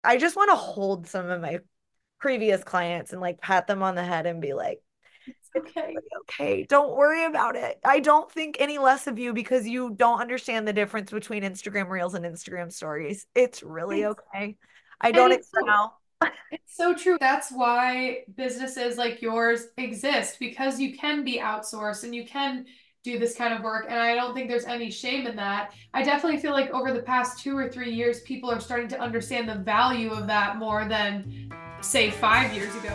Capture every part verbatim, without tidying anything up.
I just want to hold some of my previous clients and like pat them on the head and be like, it's Okay. really okay. Don't worry about it. I don't think any less of you because you don't understand the difference between Instagram Reels and Instagram Stories. It's really It's, okay. I and don't it's expect so now. It's so true. That's why businesses like yours exist because you can be outsourced and you can do this kind of work. And I don't think there's any shame in that. I definitely feel like over the past two or three years, people are starting to understand the value of that more than, say, five years ago.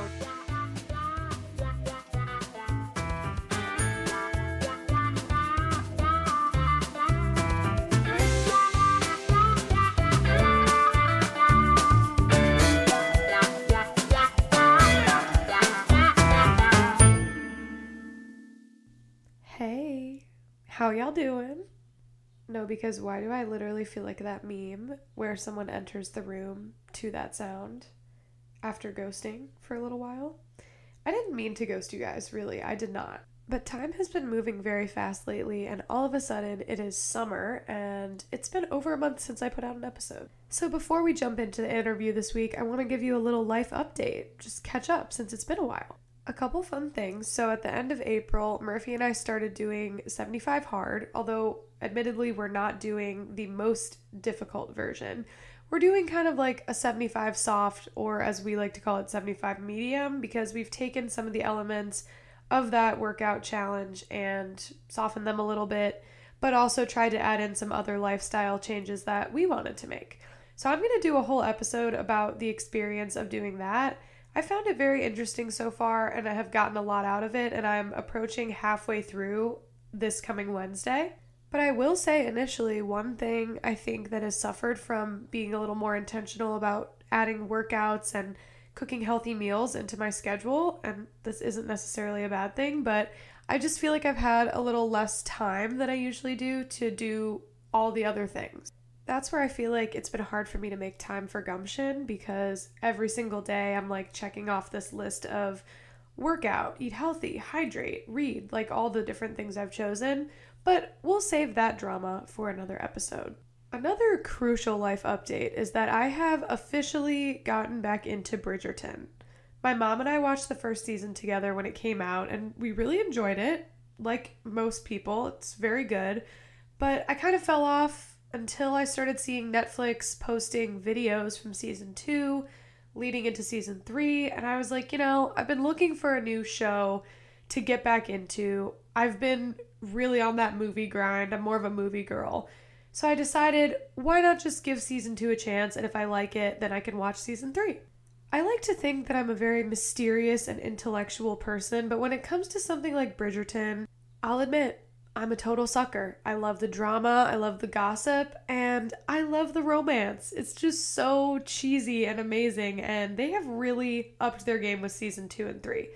Hey, how y'all doing? No, because why do I literally feel like that meme where someone enters the room to that sound after ghosting for a little while? I didn't mean to ghost you guys, really. I did not. But time has been moving very fast lately, and all of a sudden it is summer, and it's been over a month since I put out an episode. So before we jump into the interview this week, I want to give you a little life update, just catch up since it's been a while. A couple fun things. So at the end of April, Murphy and I started doing seventy-five hard, although admittedly we're not doing the most difficult version. We're doing kind of like a seventy-five soft, or as we like to call it, seventy-five medium, because we've taken some of the elements of that workout challenge and softened them a little bit, but also tried to add in some other lifestyle changes that we wanted to make. So I'm going to do a whole episode about the experience of doing that. I found it very interesting so far, and I have gotten a lot out of it, and I'm approaching halfway through this coming Wednesday. But I will say, initially, one thing I think that has suffered from being a little more intentional about adding workouts and cooking healthy meals into my schedule, and this isn't necessarily a bad thing, but I just feel like I've had a little less time than I usually do to do all the other things. That's where I feel like it's been hard for me to make time for gumption because every single day I'm like checking off this list of workout, eat healthy, hydrate, read, like all the different things I've chosen. But we'll save that drama for another episode. Another crucial life update is that I have officially gotten back into Bridgerton. My mom and I watched the first season together when it came out, and we really enjoyed it. Like most people, it's very good. But I kind of fell off until I started seeing Netflix posting videos from season two leading into season three. And I was like, you know, I've been looking for a new show to get back into. I've been really on that movie grind. I'm more of a movie girl. So I decided, why not just give season two a chance? And if I like it, then I can watch season three. I like to think that I'm a very mysterious and intellectual person, but when it comes to something like Bridgerton, I'll admit I'm a total sucker. I love the drama, I love the gossip, and I love the romance. It's just so cheesy and amazing, and they have really upped their game with season two and three.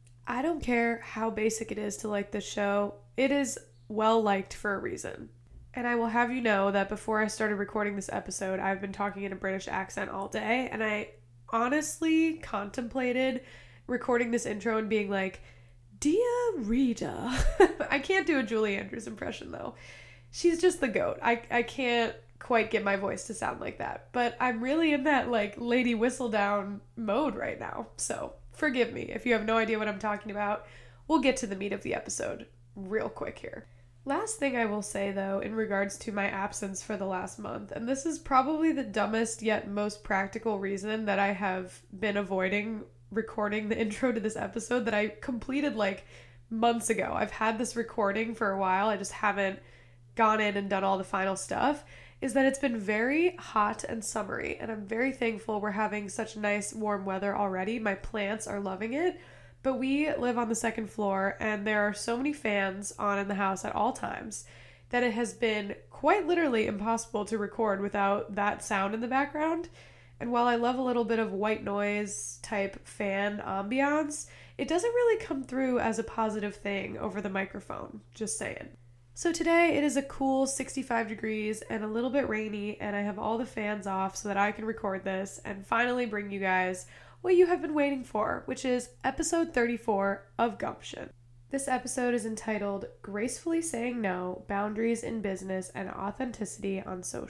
I don't care how basic it is to like this show, it is well liked for a reason. And I will have you know that before I started recording this episode, I've been talking in a British accent all day, and I honestly contemplated recording this intro and being like, Dear reader. I can't do a Julie Andrews impression though. She's just the goat. I, I can't quite get my voice to sound like that. But I'm really in that like Lady Whistledown mode right now. So forgive me if you have no idea what I'm talking about. We'll get to the meat of the episode real quick here. Last thing I will say though, in regards to my absence for the last month, and this is probably the dumbest yet most practical reason that I have been avoiding recording the intro to this episode that I completed like months ago. I've had this recording for a while, I just haven't gone in and done all the final stuff. Is that it's been very hot and summery, and I'm very thankful we're having such nice warm weather already. My plants are loving it. But we live on the second floor, and there are so many fans on in the house at all times that it has been quite literally impossible to record without that sound in the background. And while I love a little bit of white noise type fan ambiance, it doesn't really come through as a positive thing over the microphone. Just saying. So today it is a cool sixty-five degrees and a little bit rainy, and I have all the fans off so that I can record this and finally bring you guys what you have been waiting for, which is episode thirty-four of Gumption. This episode is entitled Gracefully Saying No, Boundaries in Business and Authenticity on Social.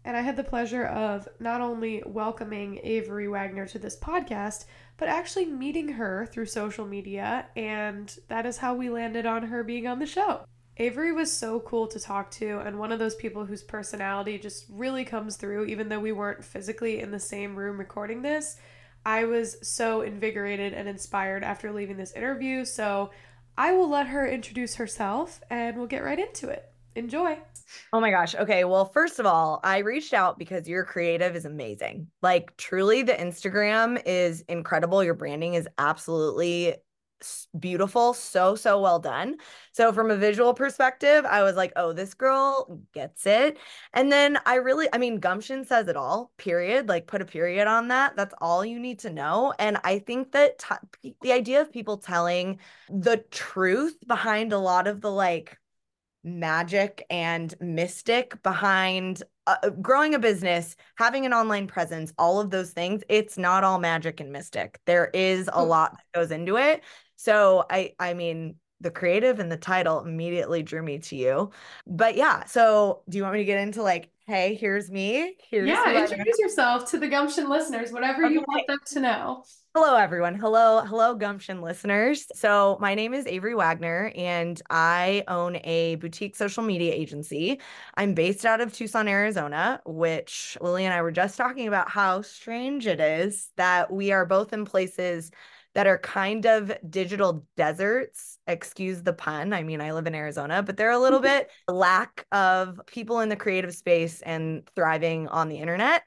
And I had the pleasure of not only welcoming Avery Wagner to this podcast, but actually meeting her through social media. And that is how we landed on her being on the show. Avery was so cool to talk to, and one of those people whose personality just really comes through, even though we weren't physically in the same room recording this. I was so invigorated and inspired after leaving this interview, so I will let her introduce herself and we'll get right into it. Enjoy. Oh my gosh. Okay. Well, first of all, I reached out because your creative is amazing. Like, truly, the Instagram is incredible. Your branding is absolutely beautiful. So, so well done. So, from a visual perspective, I was like, oh, this girl gets it. And then I really, I mean, gumption says it all, period. Like, put a period on that. That's all you need to know. And I think that t- the idea of people telling the truth behind a lot of the like, magic and mystic behind uh, growing a business, having an online presence, all of those things. It's not all magic and mystic. There is a lot that goes into it. So I I mean, the creative and the title immediately drew me to you. But yeah, so do you want me to get into like, hey, here's me. Here's Yeah, who I introduce yourself to the Gumption listeners, whatever am. you Okay. want them to know. Hello, everyone. Hello, hello, Gumption listeners. So, my name is Avery Wagner, and I own a boutique social media agency. I'm based out of Tucson, Arizona, which Lily and I were just talking about how strange it is that we are both in places that are kind of digital deserts. Excuse the pun. I mean, I live in Arizona, but they're a little bit lack of people in the creative space and thriving on the internet.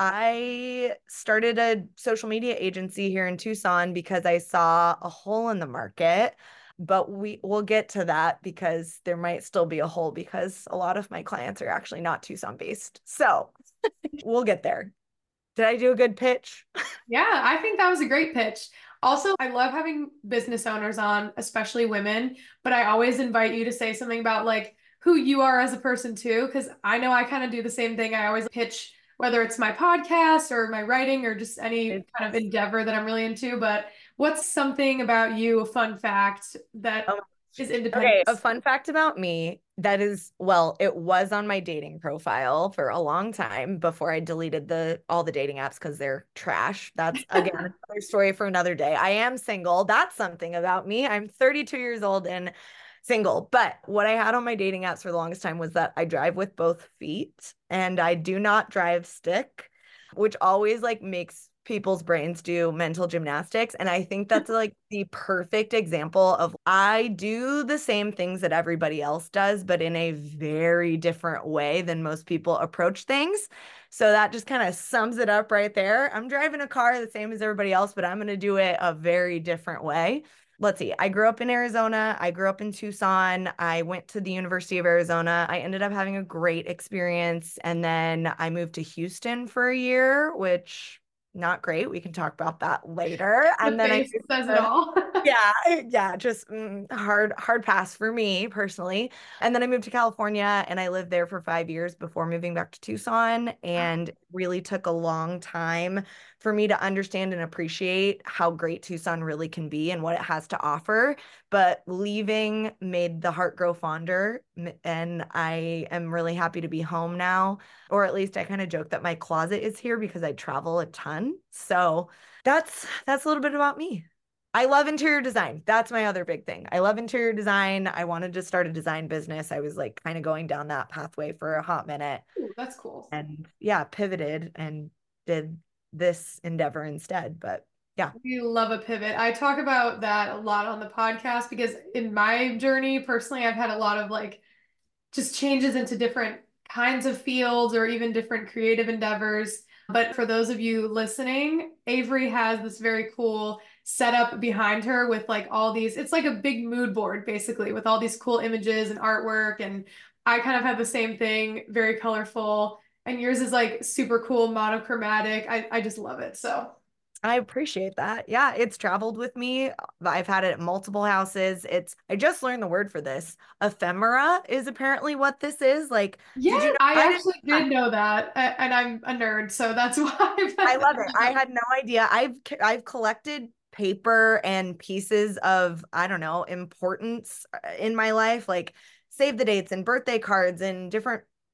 I started a social media agency here in Tucson because I saw a hole in the market, but we will get to that because there might still be a hole because a lot of my clients are actually not Tucson based. So we'll get there. Did I do a good pitch? Yeah, I think that was a great pitch. Also, I love having business owners on, especially women, but I always invite you to say something about like who you are as a person too, because I know I kind of do the same thing. I always pitch whether it's my podcast or my writing or just any It's, kind of endeavor that I'm really into. But what's something about you, a fun fact that oh is independent? Okay, a fun fact about me that is, well, it was on my dating profile for a long time before I deleted the all the dating apps because they're trash. That's again another story for another day. I am single. That's something about me. I'm thirty-two years old and single. But what I had on my dating apps for the longest time was that I drive with both feet and I do not drive stick, which always like makes people's brains do mental gymnastics. And I think that's like the perfect example of I do the same things that everybody else does, but in a very different way than most people approach things. So that just kind of sums it up right there. I'm driving a car the same as everybody else, but I'm going to do it a very different way. Let's see. I grew up in Arizona. I grew up in Tucson. I went to the University of Arizona. I ended up having a great experience. And then I moved to Houston for a year, which not great. We can talk about that later. The And then I face moved says it to all. yeah, yeah, just mm, hard hard pass for me personally. And then I moved to California and I lived there for five years before moving back to Tucson and really took a long time for me to understand and appreciate how great Tucson really can be and what it has to offer. But leaving made the heart grow fonder and I am really happy to be home now, or at least I kind of joke that my closet is here because I travel a ton. So that's that's a little bit about me. I love interior design. That's my other big thing. I love interior design. I wanted to start a design business. I was like kind of going down that pathway for a hot minute Ooh, that's cool. and yeah, pivoted and did this endeavor instead. But yeah. We love a pivot. I talk about that a lot on the podcast because in my journey, personally, I've had a lot of like just changes into different kinds of fields or even different creative endeavors. But for those of you listening, Avery has this very cool setup behind her with like all these, it's like a big mood board basically with all these cool images and artwork. And I kind of have the same thing, very colorful. And yours is like super cool, monochromatic. I, I just love it. So I appreciate that. Yeah, it's traveled with me. I've had it at multiple houses. It's, I just learned the word for this. Ephemera is apparently what this is. Like, yeah, did you know? I I didn't. actually did know that. And I'm a nerd, so that's why. I love it. I had no idea. I've I've collected paper and pieces of, I don't know, importance uh, in my life, like save the dates and birthday cards and different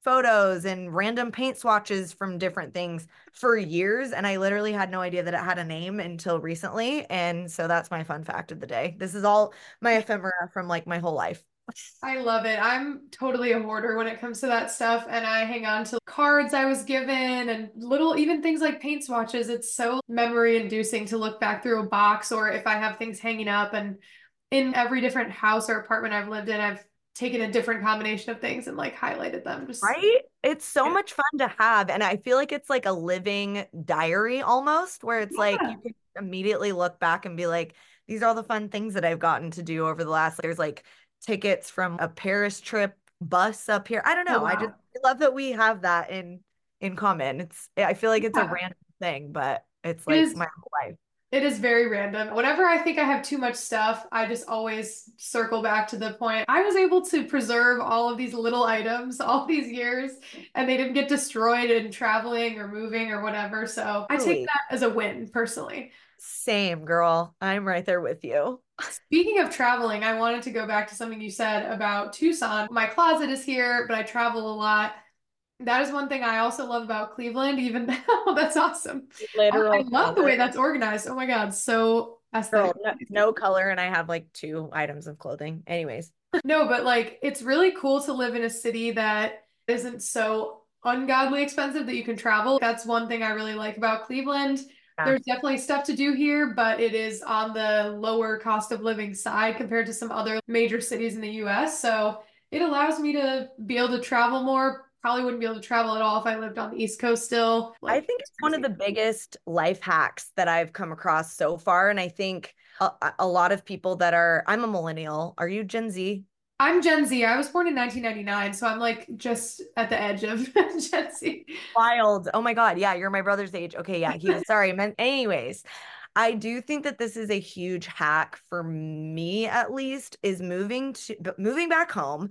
photos and random paint swatches from different things for years. And I literally had no idea that it had a name until recently. And so that's my fun fact of the day. This is all my ephemera from like my whole life. I love it. I'm totally a hoarder when it comes to that stuff, and I hang on to cards I was given and little, even things like paint swatches. It's so memory inducing to look back through a box, or if I have things hanging up. And in every different house or apartment I've lived in, I've taken a different combination of things and like highlighted them. Just, Right? It's so yeah. much fun to have. And I feel like it's like a living diary almost, where it's like Yeah. you can immediately look back and be like, these are all the fun things that I've gotten to do over the last, there's like tickets from a Paris trip bus up here. I don't Oh, know. I just wow. I love that we have that in in common. It's I feel like it's a Yeah. random thing, but it's It like is my whole life. It is very random. Whenever I think I have too much stuff, I just always circle back to the point. I was able to preserve all of these little items all these years, and they didn't get destroyed in traveling or moving or whatever. So I take Truly. that as a win personally. Same girl. I'm right there with you. Speaking of traveling, I wanted to go back to something you said about Tucson. My closet is here, but I travel a lot. That is one thing I also love about Cleveland, even though that's awesome. I I Literal love the way closet. that's organized. Oh my God, so Girl, aesthetic. no, no color, and I have like two items of clothing. Anyways. No, but like it's really cool to live in a city that isn't so ungodly expensive that you can travel. That's one thing I really like about Cleveland. Yeah. There's definitely stuff to do here, but it is on the lower cost of living side compared to some other major cities in the U S. So it allows me to be able to travel more. Probably wouldn't be able to travel at all if I lived on the East Coast still. I Like think it's it's one of crazy. the biggest life hacks that I've come across so far. And I think a, a lot of people that are, I'm a millennial. Are you Gen Z? I'm Gen Z. I was born in nineteen ninety-nine, so I'm like just at the edge of Gen Z. Wild. Oh my God. Yeah, you're my brother's age. Okay. Yeah. He was sorry. Man. Anyways, I do think that this is a huge hack for me, at least, is moving to moving back home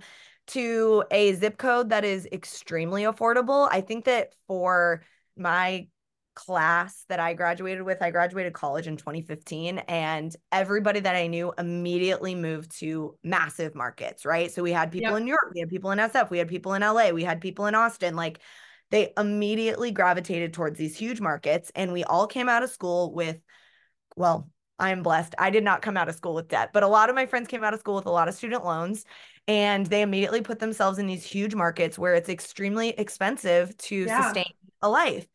to a zip code that is extremely affordable. I think that for my class that I graduated with, I graduated college in twenty fifteen, and everybody that I knew immediately moved to massive markets, right? So we had people in Yep. New York, we had people in S F, we had people in L A, we had people in Austin. Like they immediately gravitated towards these huge markets, and we all came out of school with, well, I'm blessed. I did not come out of school with debt, but a lot of my friends came out of school with a lot of student loans, and they immediately put themselves in these huge markets where it's extremely expensive to Yeah. sustain a life.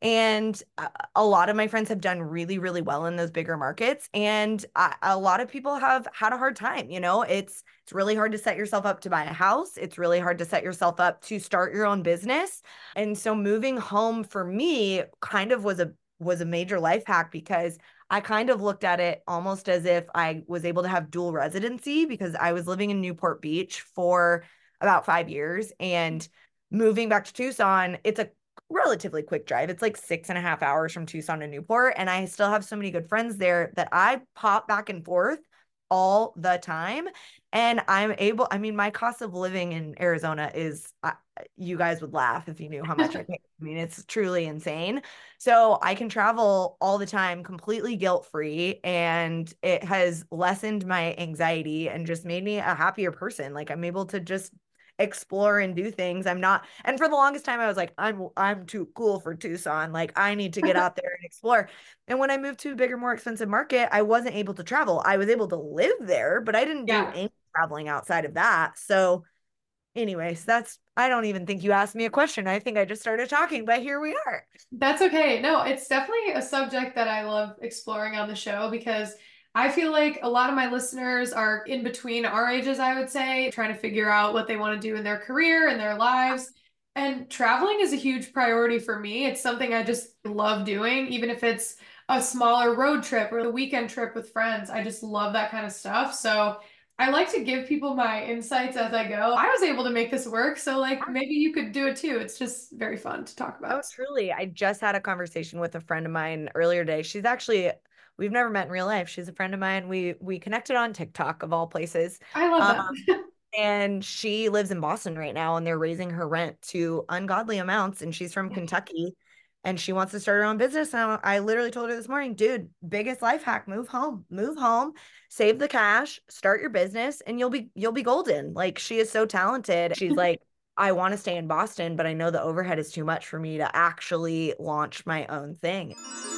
And a a lot of my friends have done really, really well in those bigger markets. And a, a lot of people have had a hard time. You know, it's it's really hard to set yourself up to buy a house. It's really hard to set yourself up to start your own business. And so moving home for me kind of was a was a major life hack, because I kind of looked at it almost as if I was able to have dual residency, because I was living in Newport Beach for about five years and moving back to Tucson. It's a relatively quick drive. It's like six and a half hours from Tucson to Newport. And I still have so many good friends there that I pop back and forth all the time. And I'm able, I mean, my cost of living in Arizona is, uh, you guys would laugh if you knew how much I pay. I mean, it's truly insane. So I can travel all the time completely guilt free. And it has lessened my anxiety and just made me a happier person. Like I'm able to just explore and do things. I'm not, and for the longest time I was like, I'm I'm too cool for Tucson. Like I need to get out there and explore. And when I moved to a bigger, more expensive market, I wasn't able to travel. I was able to live there, but I didn't do Yeah. any traveling outside of that. So anyways, that's I don't even think you asked me a question. I think I just started talking, but here we are. That's okay. No, it's definitely a subject that I love exploring on the show because I feel like a lot of my listeners are in between our ages, I would say, trying to figure out what they want to do in their career and their lives. And traveling is a huge priority for me. It's something I just love doing, even if it's a smaller road trip or a weekend trip with friends. I just love that kind of stuff. So I like to give people my insights as I go. I was able to make this work, so like maybe you could do it too. It's just very fun to talk Oh, about. truly. I just had a conversation with a friend of mine earlier today. She's actually, we've never met in real life. She's a friend of mine. We we connected on TikTok of all places. I love Um, that. and she lives in Boston right now, and they're raising her rent to ungodly amounts. And she's from Kentucky, and she wants to start her own business. And I, I literally told her this morning, dude, biggest life hack, move home, move home, save the cash, start your business, and you'll be you'll be golden. Like she is so talented. She's like, I want to stay in Boston, but I know the overhead is too much for me to actually launch my own thing.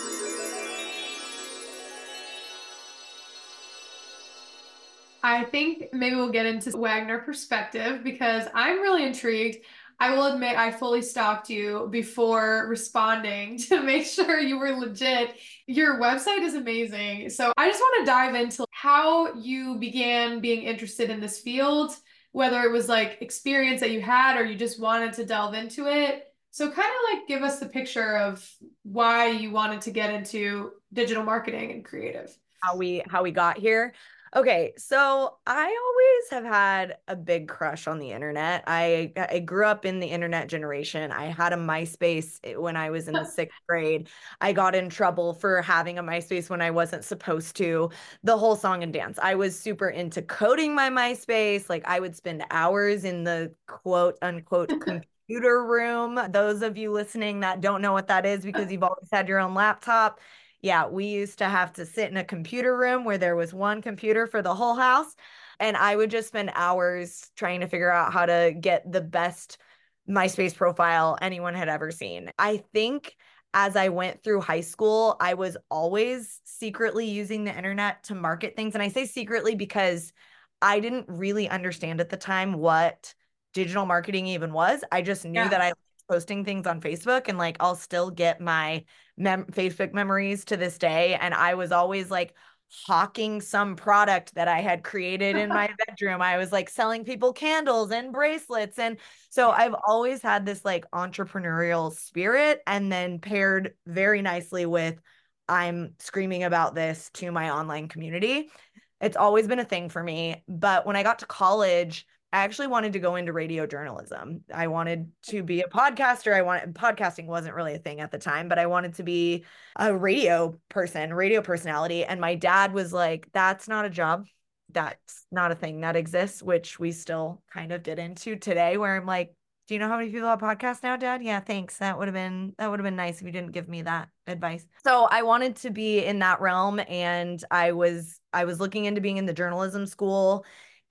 I think maybe we'll get into Wagner perspective because I'm really intrigued. I will admit I fully stalked you before responding to make sure you were legit. Your website is amazing. So I just want to dive into how you began being interested in this field, whether it was like experience that you had or you just wanted to delve into it. So kind of like give us the picture of why you wanted to get into digital marketing and creative. How we how we got here. Okay, so I always have had a big crush on the internet. I I grew up in the internet generation. I had a MySpace when I was in the sixth grade. I got in trouble for having a MySpace when I wasn't supposed to. The whole song and dance. I was super into coding my MySpace. Like I would spend hours in the quote unquote computer room. Those of you listening that don't know what that is because you've always had your own laptop. Yeah, we used to have to sit in a computer room where there was one computer for the whole house. And I would just spend hours trying to figure out how to get the best MySpace profile anyone had ever seen. I think as I went through high school, I was always secretly using the internet to market things. And I say secretly because I didn't really understand at the time what digital marketing even was. I just knew Yeah. that I liked posting things on Facebook, and like I'll still get my mem- Facebook memories to this day. And I was always like hawking some product that I had created in my bedroom. I was like selling people candles and bracelets. And so I've always had this like entrepreneurial spirit, and then paired very nicely with I'm screaming about this to my online community. It's always been a thing for me. But when I got to college, I actually wanted to go into radio journalism. I wanted to be a podcaster. I wanted podcasting wasn't really a thing at the time, but I wanted to be a radio person, radio personality. And my dad was like, that's not a job. That's not a thing that exists, which we still kind of did into today, where I'm like, do you know how many people have podcasts now, Dad? Yeah, thanks. That would have been that would have been nice if you didn't give me that advice. So I wanted to be in that realm, and I was I was looking into being in the journalism school.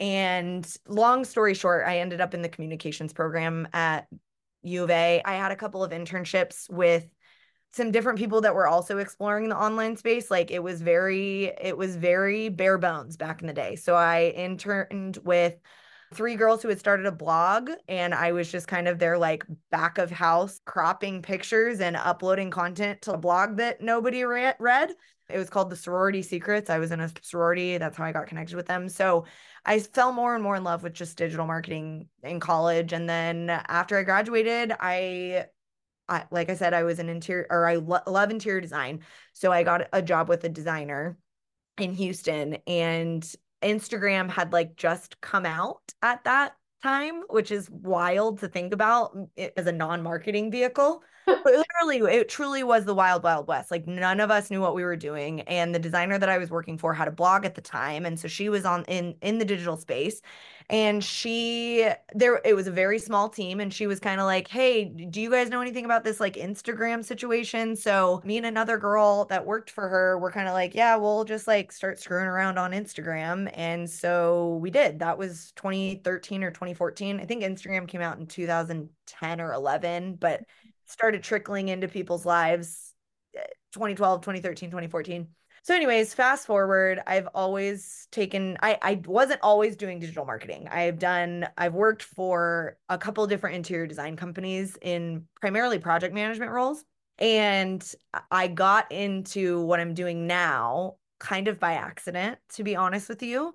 And long story short, I ended up in the communications program at U of A. I had a couple of internships with some different people that were also exploring the online space. Like it was very, it was very bare bones back in the day. So I interned with three girls who had started a blog, and I was just kind of their like back of house cropping pictures and uploading content to a blog that nobody re- read. It was called the Sorority Secrets. I was in a sorority. That's how I got connected with them. So I fell more and more in love with just digital marketing in college. And then after I graduated, I I, like I said, I was an interior, or I lo- love interior design. So I got a job with a designer in Houston, and Instagram had like just come out at that time, which is wild to think about it as a non-marketing vehicle. But literally, it truly was the wild, wild west. Like none of us knew what we were doing. And the designer that I was working for had a blog at the time. And so she was on in in the digital space. And she there it was a very small team, and she was kind of like, hey, do you guys know anything about this like Instagram situation? So me and another girl that worked for her were kind of like, yeah, we'll just like start screwing around on Instagram. And so we did. That was twenty thirteen or twenty fourteen. I think Instagram came out in two thousand ten or eleven, but started trickling into people's lives twenty twelve, twenty thirteen, twenty fourteen. So anyways, fast forward, I've always taken, I, I wasn't always doing digital marketing. I've done, I've worked for a couple of different interior design companies in primarily project management roles. And I got into what I'm doing now kind of by accident, to be honest with you.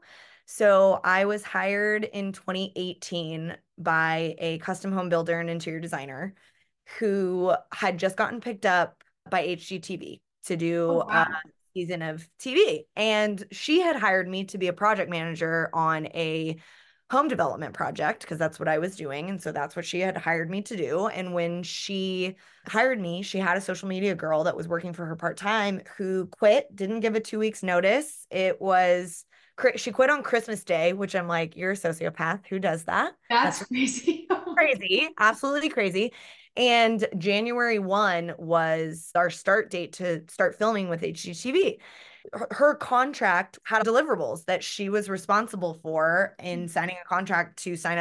So I was hired in twenty eighteen by a custom home builder and interior designer who had just gotten picked up by H G T V to Oh, do a wow. season of T V. And she had hired me to be a project manager on a home development project because that's what I was doing. And so that's what she had hired me to do. And when she hired me, she had a social media girl that was working for her part time who quit, didn't give a two weeks notice. It was, she quit on Christmas Day, which I'm like, you're a sociopath. Who does that? That's That's crazy. crazy, absolutely crazy. And January first was our start date to start filming with H G T V. Her contract had deliverables that she was responsible for in signing a contract to sign up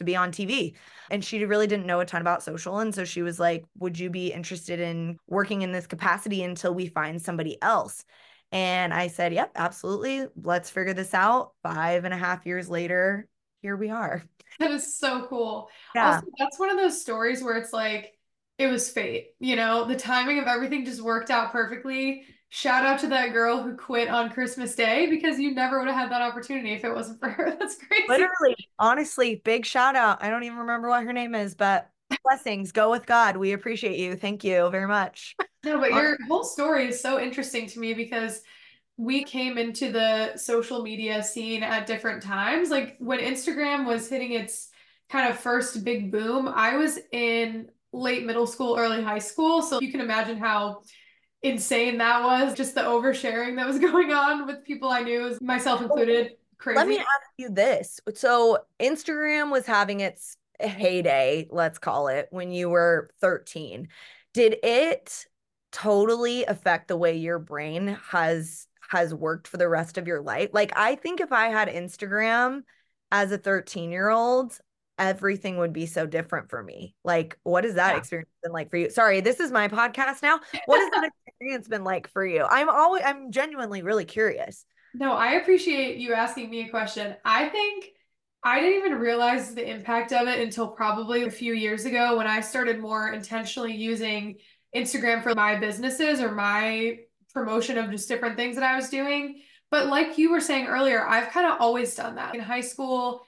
to be on T V. And she really didn't know a ton about social. And so she was like, would you be interested in working in this capacity until we find somebody else? And I said, yep, absolutely. Let's figure this out. Five and a half years later, here we are. That is so cool. Yeah. Also, that's one of those stories where it's like it was fate, you know, the timing of everything just worked out perfectly. Shout out to that girl who quit on Christmas Day because you never would have had that opportunity if it wasn't for her. That's crazy. Literally, honestly, big shout out. I don't even remember what her name is, but blessings. Go with God. We appreciate you. Thank you very much. No, but Hon- your whole story is so interesting to me because we came into the social media scene at different times. Like when Instagram was hitting its kind of first big boom, I was in late middle school, early high school. So you can imagine how insane that was. Just the oversharing that was going on with people I knew, myself included. Let me Crazy. ask you this. So, Instagram was having its heyday, let's call it, when you were thirteen. Did it totally affect the way your brain has has worked for the rest of your life? Like, I think if I had Instagram as a thirteen-year-old, everything would be so different for me. Like, what has that Yeah. experience been like for you? Sorry, this is my podcast now. What has that experience been like for you? I'm always I'm genuinely really curious. No, I appreciate you asking me a question. I think I didn't even realize the impact of it until probably a few years ago when I started more intentionally using Instagram for my businesses or my promotion of just different things that I was doing. But like you were saying earlier, I've kind of always done that. In high school,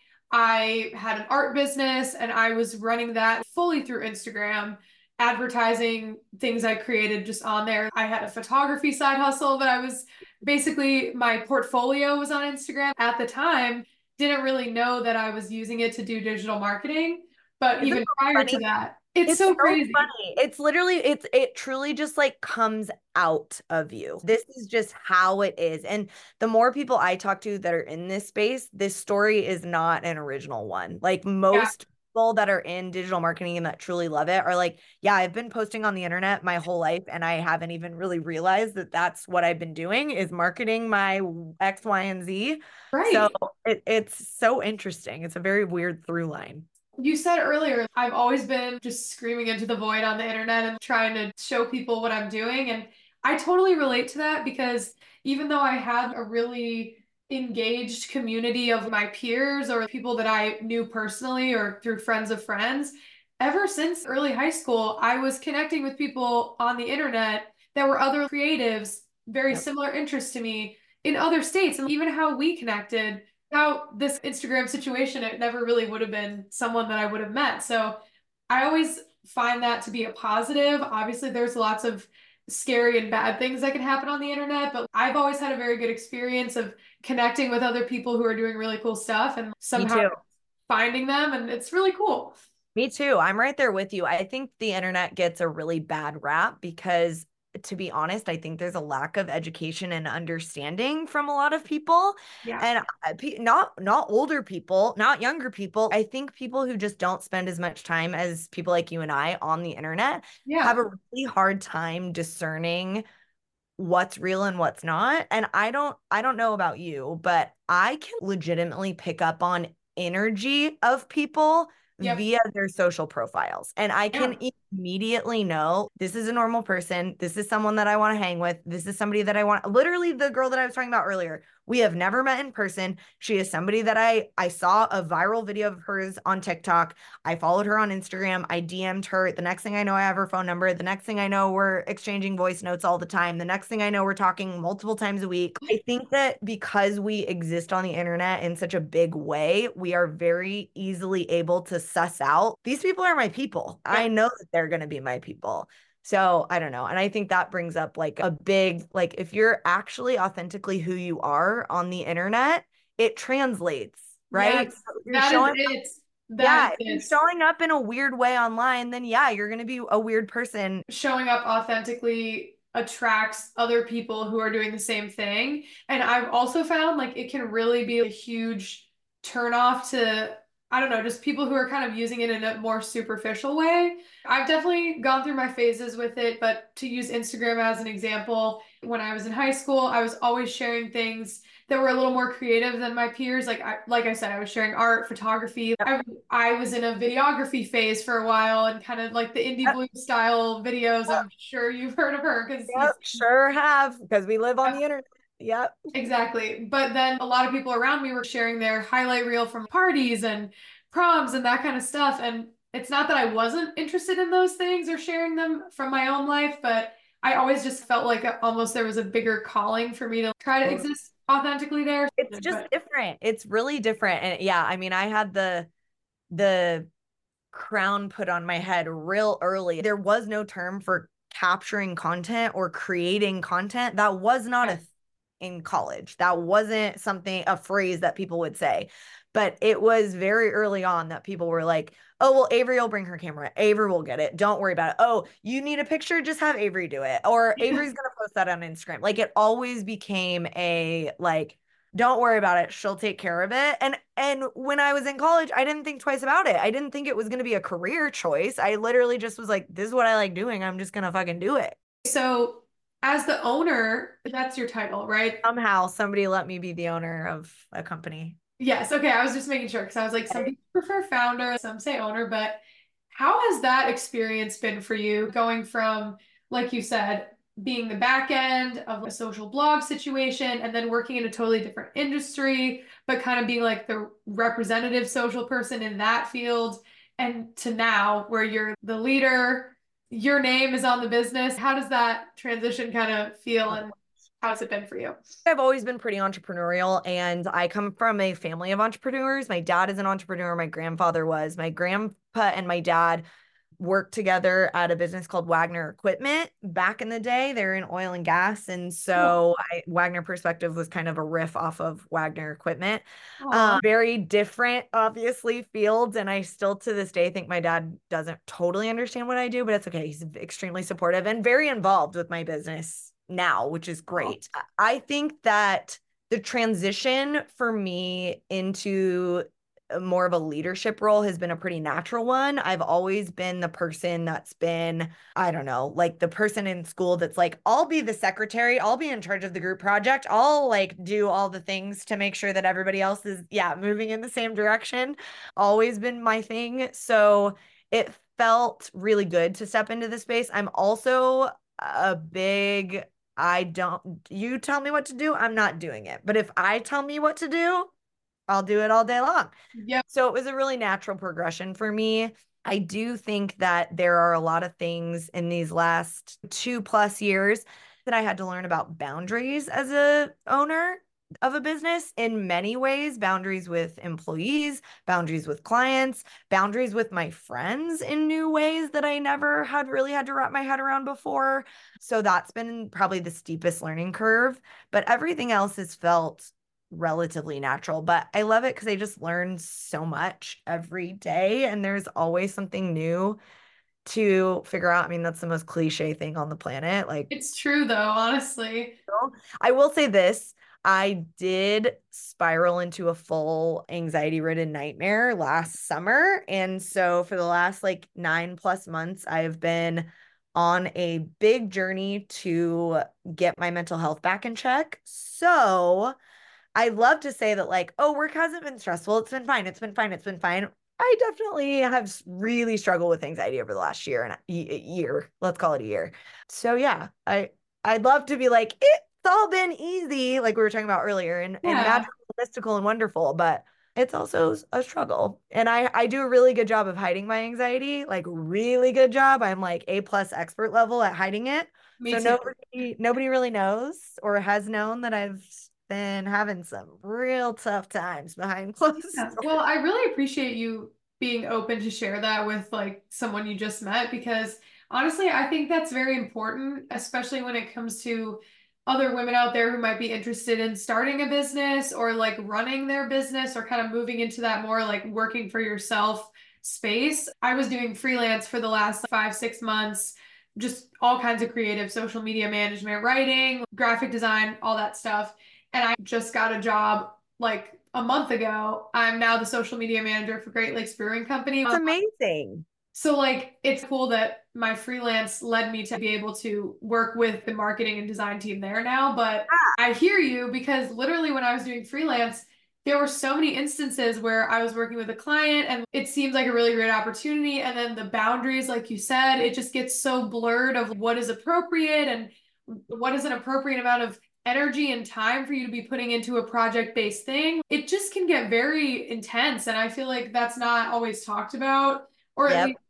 I had an art business and I was running that fully through Instagram, advertising things I created just on there. I had a photography side hustle that I was basically my portfolio was on Instagram at the time. Didn't really know that I was using it to do digital marketing, but Isn't even that prior funny? to that, it's It's so so crazy. funny. It's literally, it's it truly just like comes out of you. This is just how it is. And the more people I talk to that are in this space, this story is not an original one. Like Yeah, most people that are in digital marketing and that truly love it are like, yeah, I've been posting on the internet my whole life and I haven't even really realized that that's what I've been doing is marketing my X, Y, and Z. So right. it, it's so interesting. It's a very weird through line. You said earlier, I've always been just screaming into the void on the internet and trying to show people what I'm doing. And I totally relate to that because even though I had a really engaged community of my peers or people that I knew personally or through friends of friends, ever since early high school, I was connecting with people on the internet that were other creatives, very Yep. similar interests to me in other states. And even how we connected without this Instagram situation, it never really would have been someone that I would have met. So I always find that to be a positive. Obviously, there's lots of scary and bad things that can happen on the internet, but I've always had a very good experience of connecting with other people who are doing really cool stuff and Me somehow too. finding them, and it's really cool. Me too. I'm right there with you. I think the internet gets a really bad rap because, to be honest, I think there's a lack of education and understanding from a lot of people, Yeah. and uh, pe- not not older people, not younger people. I think people who just don't spend as much time as people like you and I on the internet have Yeah. a really hard time discerning what's real and what's not. And I don't I don't know about you, but I can legitimately pick up on energy of people Yep. via their social profiles. And I Yeah. can immediately know this is a normal person. This is someone that I want to hang with. This is somebody that I want. Literally the girl that I was talking about earlier. We have never met in person. She is somebody that I I saw a viral video of hers on TikTok. I followed her on Instagram. I D M'd her. The next thing I know, I have her phone number. The next thing I know, we're exchanging voice notes all the time. The next thing I know, we're talking multiple times a week. I think that because we exist on the internet in such a big way, we are very easily able to suss out these people are my people. I Yep. know that they're going to be my people. So I don't know. And I think that brings up like a big, like if you're actually authentically who you are on the internet, it translates, right? Yes. So if you're That is showing it. That yeah, is if you're it. showing up in a weird way online, then yeah, you're going to be a weird person. Showing up authentically attracts other people who are doing the same thing. And I've also found like it can really be a huge turn off to I don't know, just people who are kind of using it in a more superficial way. I've definitely gone through my phases with it, but to use Instagram as an example, when I was in high school, I was always sharing things that were a little more creative than my peers. Like I, like I said, I was sharing art, photography. I, I was in a videography phase for a while and kind of like the indie Yep, blue style videos. I'm sure you've heard of her because you yep, sure have, because we live on the internet. Yep. exactly. But then a lot of people around me were sharing their highlight reel from parties and proms and that kind of stuff. And it's not that I wasn't interested in those things or sharing them from my own life, but I always just felt like almost there was a bigger calling for me to try to exist authentically there. It's just But different. It's really different. And yeah, I mean, I had the the crown put on my head real early. There was no term for capturing content or creating content. That was not a th- in college. That wasn't something, a phrase that people would say. But it was very early on that people were like, oh, well, Avery will bring her camera. Avery will get it. Don't worry about it. Oh, you need a picture? Just have Avery do it. Or Avery's going to post that on Instagram. Like it always became a like, don't worry about it, she'll take care of it. And and when I was in college, I didn't think twice about it. I didn't think it was going to be a career choice. I literally just was like, this is what I like doing, I'm just going to fucking do it. so as the owner, that's your title, right? Somehow somebody let me be the owner of a company. Yes. Okay. I was just making sure because I was like, some people prefer founder, some say owner, but how has that experience been for you going from, like you said, being the back end of a social blog situation and then working in a totally different industry, but kind of being like the representative social person in that field, and to now where you're the leader, your name is on the business. How does that transition kind of feel and how's it been for you? I've always been pretty entrepreneurial, and I come from a family of entrepreneurs. My dad is an entrepreneur. My grandfather was. My grandpa and my dad worked together at a business called Wagner Equipment back in the day. They're in oil and gas. And Cool. so I, Wagner Perspective was kind of a riff off of Wagner Equipment. Aw. Um, very different, obviously, fields. And I still to this day think my dad doesn't totally understand what I do, but it's okay. He's extremely supportive and very involved with my business now, which is Aw. great. I think that the transition for me into more of a leadership role has been a pretty natural one. I've always been the person that's been, I don't know, like the person in school that's like, I'll be the secretary, I'll be in charge of the group project, I'll like do all the things to make sure that everybody else is, yeah, moving in the same direction. Always been my thing. So it felt really good to step into the space. I'm also a big, I don't, you tell me what to do, I'm not doing it. But if I tell me what to do, I'll do it all day long. Yep. So it was a really natural progression for me. I do think that there are a lot of things in these last two plus years that I had to learn about boundaries as a owner of a business in many ways, boundaries with employees, boundaries with clients, boundaries with my friends in new ways that I never had really had to wrap my head around before. So that's been probably the steepest learning curve, but everything else has felt relatively natural. But I love it because I just learn so much every day, and there's always something new to figure out. I mean, that's the most cliche thing on the planet. Like, It's true though, honestly. I will say this. I did spiral into a full anxiety ridden nightmare last summer. And so for the last like nine plus months, I've been on a big journey to get my mental health back in check. So I love to say that, like, oh, work hasn't been stressful. It's been fine. It's been fine. It's been fine. I definitely have really struggled with anxiety over the last year and a year. Let's call it a year. So yeah, I I'd love to be like, it's all been easy, like we were talking about earlier, and and Yeah. magical, mystical, and wonderful, but it's also a struggle. And I I do a really good job of hiding my anxiety, like really good job. I'm like A plus expert level at hiding it. Me So too. nobody nobody really knows or has known that I've been having some real tough times behind closed Yeah. doors. Well, I really appreciate you being open to share that with like someone you just met because honestly, I think that's very important, especially when it comes to other women out there who might be interested in starting a business or like running their business or kind of moving into that more like working for yourself space. I was doing freelance for the last five, six months, just all kinds of creative social media management, writing, graphic design, all that stuff. And I just got a job like a month ago, I'm now the social media manager for Great Lakes Brewing Company. It's amazing. So like it's cool that my freelance led me to be able to work with the marketing and design team there now. But I hear you because literally when I was doing freelance, there were so many instances where I was working with a client and it seems like a really great opportunity. And then the boundaries, like you said, it just gets so blurred of what is appropriate and what is an appropriate amount of energy and time for you to be putting into a project-based thing. It just can get very intense. And I feel like that's not always talked about, or at Yep. least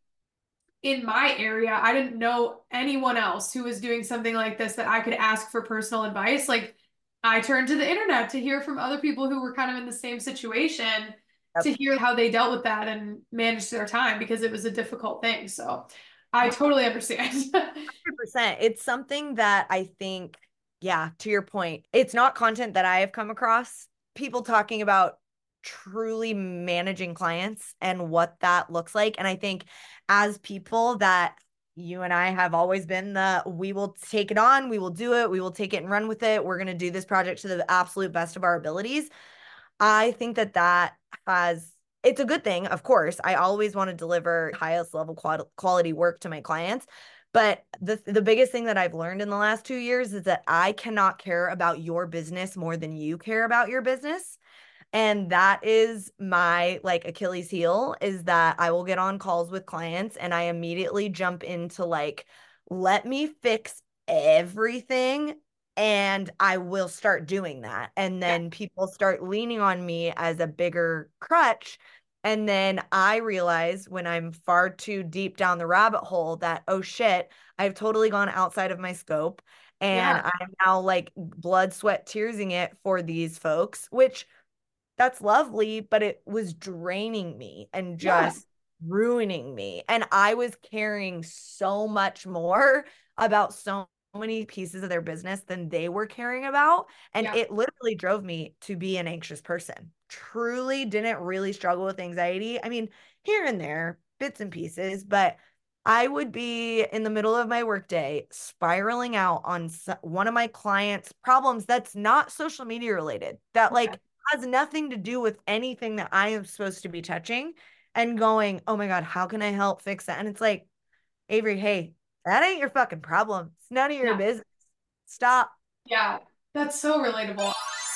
in my area, I didn't know anyone else who was doing something like this that I could ask for personal advice. Like I turned to the internet to hear from other people who were kind of in the same situation Yep. to hear how they dealt with that and managed their time because it was a difficult thing. So I totally understand. one hundred percent. It's something that I think, yeah, to your point, it's not content that I have come across. People talking about truly managing clients and what that looks like. And I think as people that you and I have always been the, we will take it on, we will do it, we will take it and run with it. We're going to do this project to the absolute best of our abilities. I think that that has, it's a good thing. Of course, I always want to deliver highest level qual- quality work to my clients. But the, the biggest thing that I've learned in the last two years is that I cannot care about your business more than you care about your business. And that is my like Achilles heel, is that I will get on calls with clients and I immediately jump into like, let me fix everything and I will start doing that. And Yeah. then people start leaning on me as a bigger crutch. And then I realize when I'm far too deep down the rabbit hole that, oh shit, I've totally gone outside of my scope. And Yeah. I'm now like blood, sweat, tearsing it for these folks, which that's lovely, but it was draining me and Yeah. just ruining me. And I was caring so much more about so many pieces of their business than they were caring about. And Yeah. it literally drove me to be an anxious person. Truly didn't really struggle with anxiety. I mean, here and there, bits and pieces, but I would be in the middle of my workday spiraling out on one of my clients' problems that's not social media related, that like has nothing to do with anything that I am supposed to be touching, and going, oh my God, how can I help fix that? And it's like, Avery, hey, that ain't your fucking problem. It's none of your Yeah. business. Stop. Yeah. That's so relatable.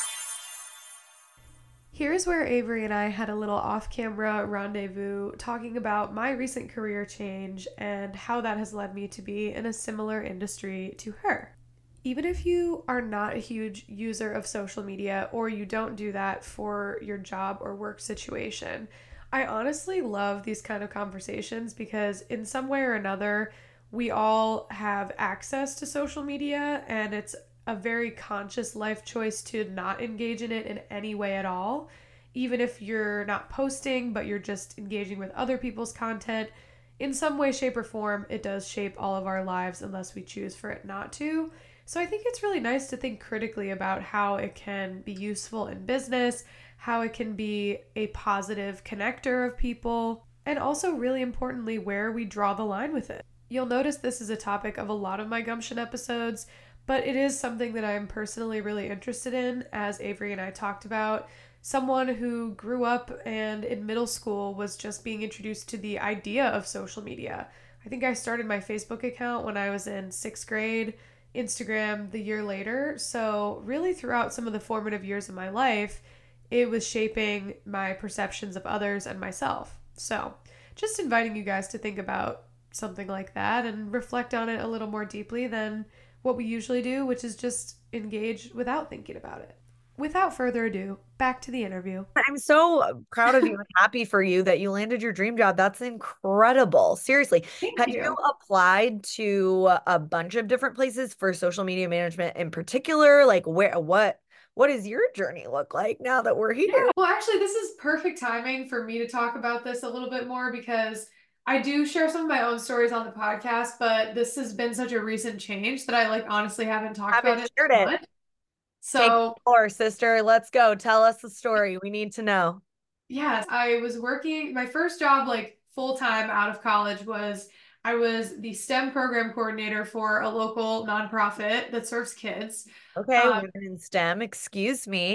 Here's where Avery and I had a little off camera rendezvous talking about my recent career change and how that has led me to be in a similar industry to her. Even if you are not a huge user of social media or you don't do that for your job or work situation, I honestly love these kind of conversations because in some way or another, we all have access to social media and it's a very conscious life choice to not engage in it in any way at all. Even if you're not posting, but you're just engaging with other people's content, in some way, shape, or form, it does shape all of our lives unless we choose for it not to. So I think it's really nice to think critically about how it can be useful in business, how it can be a positive connector of people, and also really importantly, where we draw the line with it. You'll notice this is a topic of a lot of my Gumption episodes, but it is something that I'm personally really interested in, as Avery and I talked about. Someone who grew up and in middle school was just being introduced to the idea of social media. I think I started my Facebook account when I was in sixth grade, Instagram the year later. So, really, throughout some of the formative years of my life, it was shaping my perceptions of others and myself. So, just inviting you guys to think about something like that and reflect on it a little more deeply than what we usually do, which is just engage without thinking about it. Without further ado, back to the interview. I'm so proud of you and happy for you that you landed your dream job. That's incredible. Seriously. Thank Have you you. applied to a bunch of different places for social media management in particular? Like where, what, what does your journey look like now that we're Yeah, here? well, actually, this is perfect timing for me to talk about this a little bit more because I do share some of my own stories on the podcast, but this has been such a recent change that I like honestly haven't talked about Haven't it shared it. much. Take the So, floor, sister. Let's go. Tell us the story. We need to know. yes, I was working, my first job, like full time out of college, was I was the STEM program coordinator for a local nonprofit that serves kids. Okay, Um, women in STEM, excuse me.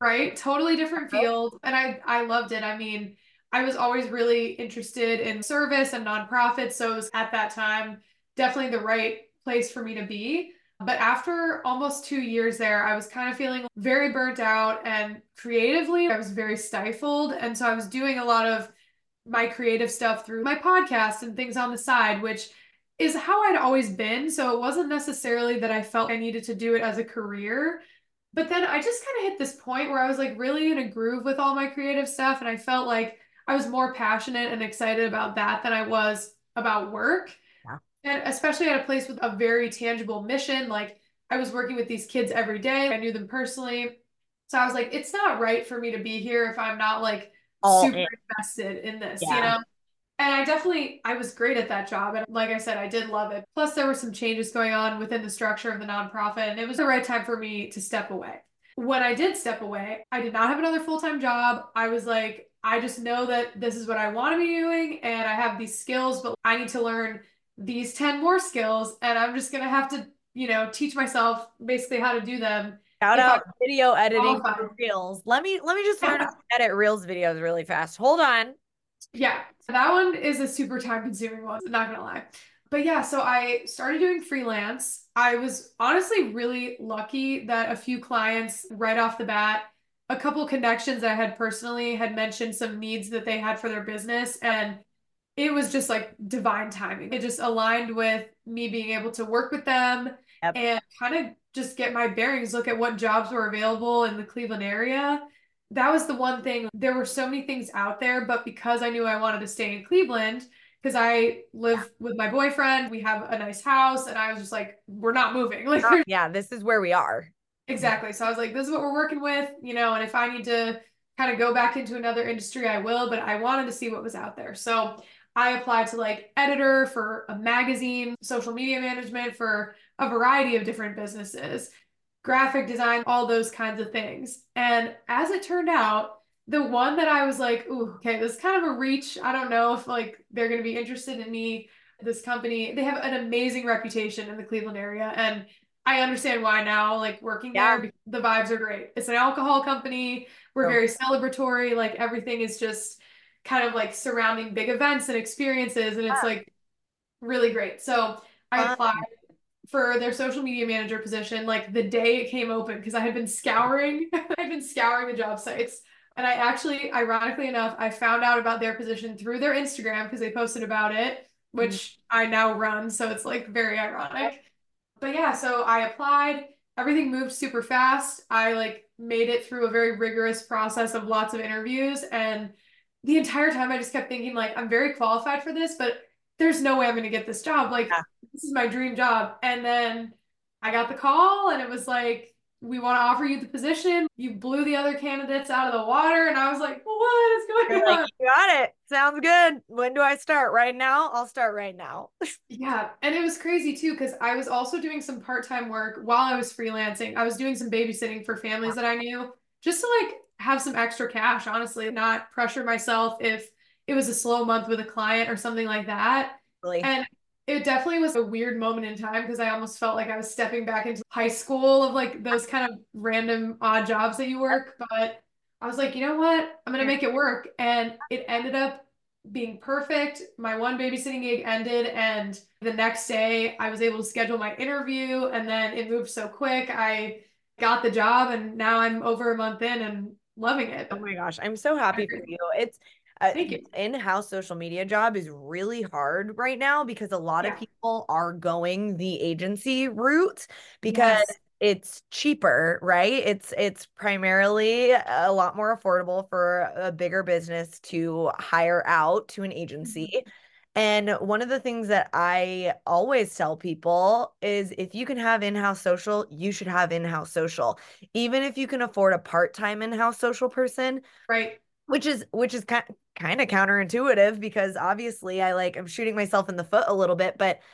right? Totally different field. And I I loved it. I mean, I was always really interested in service and nonprofits, so it was at that time definitely the right place for me to be. But after almost two years there, I was kind of feeling very burnt out, and creatively, I was very stifled. And so I was doing a lot of my creative stuff through my podcast and things on the side, which is how I'd always been. So it wasn't necessarily that I felt I needed to do it as a career. But then I just kind of hit this point where I was like really in a groove with all my creative stuff. And I felt like I was more passionate and excited about that than I was about work. Yeah. And especially at a place with a very tangible mission. Like I was working with these kids every day, I knew them personally. So I was like, it's not right for me to be here if I'm not like All super in. invested in this, you Yeah. know? And I definitely, I was great at that job. And like I said, I did love it. Plus, there were some changes going on within the structure of the nonprofit, and it was the right time for me to step away. When I did step away, I did not have another full-time job. I was like, I just know that this is what I want to be doing, and I have these skills, but I need to learn these ten more skills, and I'm just going to have to, you know, teach myself basically how to do them. Shout If out I'm video editing qualified. for Reels. Let me let me just learn Yeah. how to edit Reels videos really fast. Hold on. Yeah, that one is a super time consuming one, not gonna lie. But yeah, so I started doing freelance. I was honestly really lucky that a few clients right off the bat, a couple connections I had personally had mentioned some needs that they had for their business. And it was just like divine timing. It just aligned with me being able to work with them Yep. and kind of just get my bearings, look at what jobs were available in the Cleveland area. That was the one thing. There were so many things out there, but because I knew I wanted to stay in Cleveland, because I live with my boyfriend, we have a nice house, and I was just like, we're not moving. Like, Uh, yeah, this is where we are. exactly. So I was like, this is what we're working with, you know, and if I need to kind of go back into another industry, I will, but I wanted to see what was out there. So I applied to like editor for a magazine, social media management for a variety of different businesses, graphic design, all those kinds of things. And as it turned out, the one that I was like, ooh, okay, this is kind of a reach. I don't know if like they're going to be interested in me. This company, they have an amazing reputation in the Cleveland area. And I understand why now, like working Yeah. there, the vibes are great. It's an alcohol company. We're Oh. very celebratory. Like everything is just kind of like surrounding big events and experiences. And it's Yeah. like really great. So I Fun. applied for their social media manager position like the day it came open because I had been scouring, I'd been scouring the job sites. And I actually, ironically enough, I found out about their position through their Instagram because they posted about it, which I now run. So it's like very ironic. But yeah, so I applied. Everything moved super fast. I like made it through a very rigorous process of lots of interviews. And the entire time I just kept thinking, like, I'm very qualified for this, but there's no way I'm going to get this job. Like, Yeah. this is my dream job. And then I got the call, and it was like, we want to offer you the position. You blew the other candidates out of the water. And I was like, what is going You're on? like, you got it. Sounds good. When do I start? Right now? I'll start right now. Yeah, and it was crazy too because I was also doing some part-time work while I was freelancing. I was doing some babysitting for families that I knew just to like have some extra cash, honestly, not pressure myself if it was a slow month with a client or something like that. Really. And it definitely was a weird moment in time because I almost felt like I was stepping back into high school of like those kind of random odd jobs that you work. But I was like, you know what? I'm gonna make it work. And it ended up being perfect. My one babysitting gig ended, and the next day I was able to schedule my interview, and then it moved so quick. I got the job, and now I'm over a month in and loving it. Oh my gosh, I'm so happy for you. It's uh, Thank you. in-house social media job is really hard right now because a lot Yeah. of people are going the agency route because Yes. it's cheaper, right? It's it's primarily a lot more affordable for a bigger business to hire out to an agency. And one of the things that I always tell people is if you can have in-house social, you should have in-house social. Even if you can afford a part-time in-house social person, Right. which is which is kind kind of counterintuitive because obviously I like I'm shooting myself in the foot a little bit, but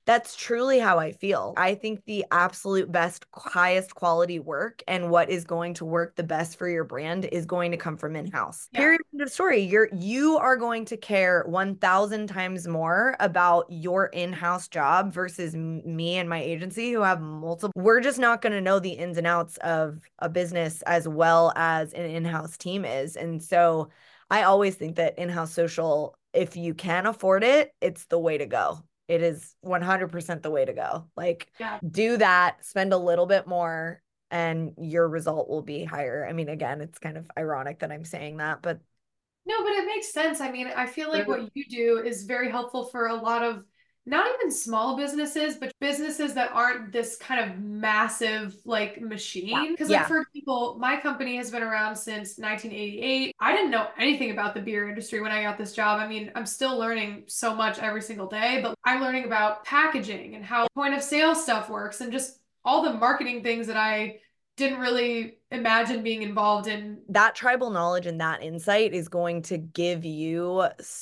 That's truly how I feel. I think the absolute best, highest quality work and what is going to work the best for your brand is going to come from in-house. Yeah. Period. End of story. You're you are going to care one thousand times more about your in-house job versus me and my agency who have multiple. We're just not going to know the ins and outs of a business as well as an in-house team is. And so I always think that in-house social, if you can afford it, it's the way to go. It is one hundred percent the way to go. Like, Yeah. do that, spend a little bit more, and your result will be higher. I mean, again, it's kind of ironic that I'm saying that, but No, but it makes sense. I mean, I feel like what you do is very helpful for a lot of not even small businesses, but businesses that aren't this kind of massive like machine. Because, like, yeah. for example, my company has been around since nineteen eighty-eight. I didn't know anything about the beer industry when I got this job. I mean, I'm still learning so much every single day, but I'm learning about packaging and how point of sale stuff works and just all the marketing things that I didn't really imagine being involved in. That tribal knowledge and that insight is going to give you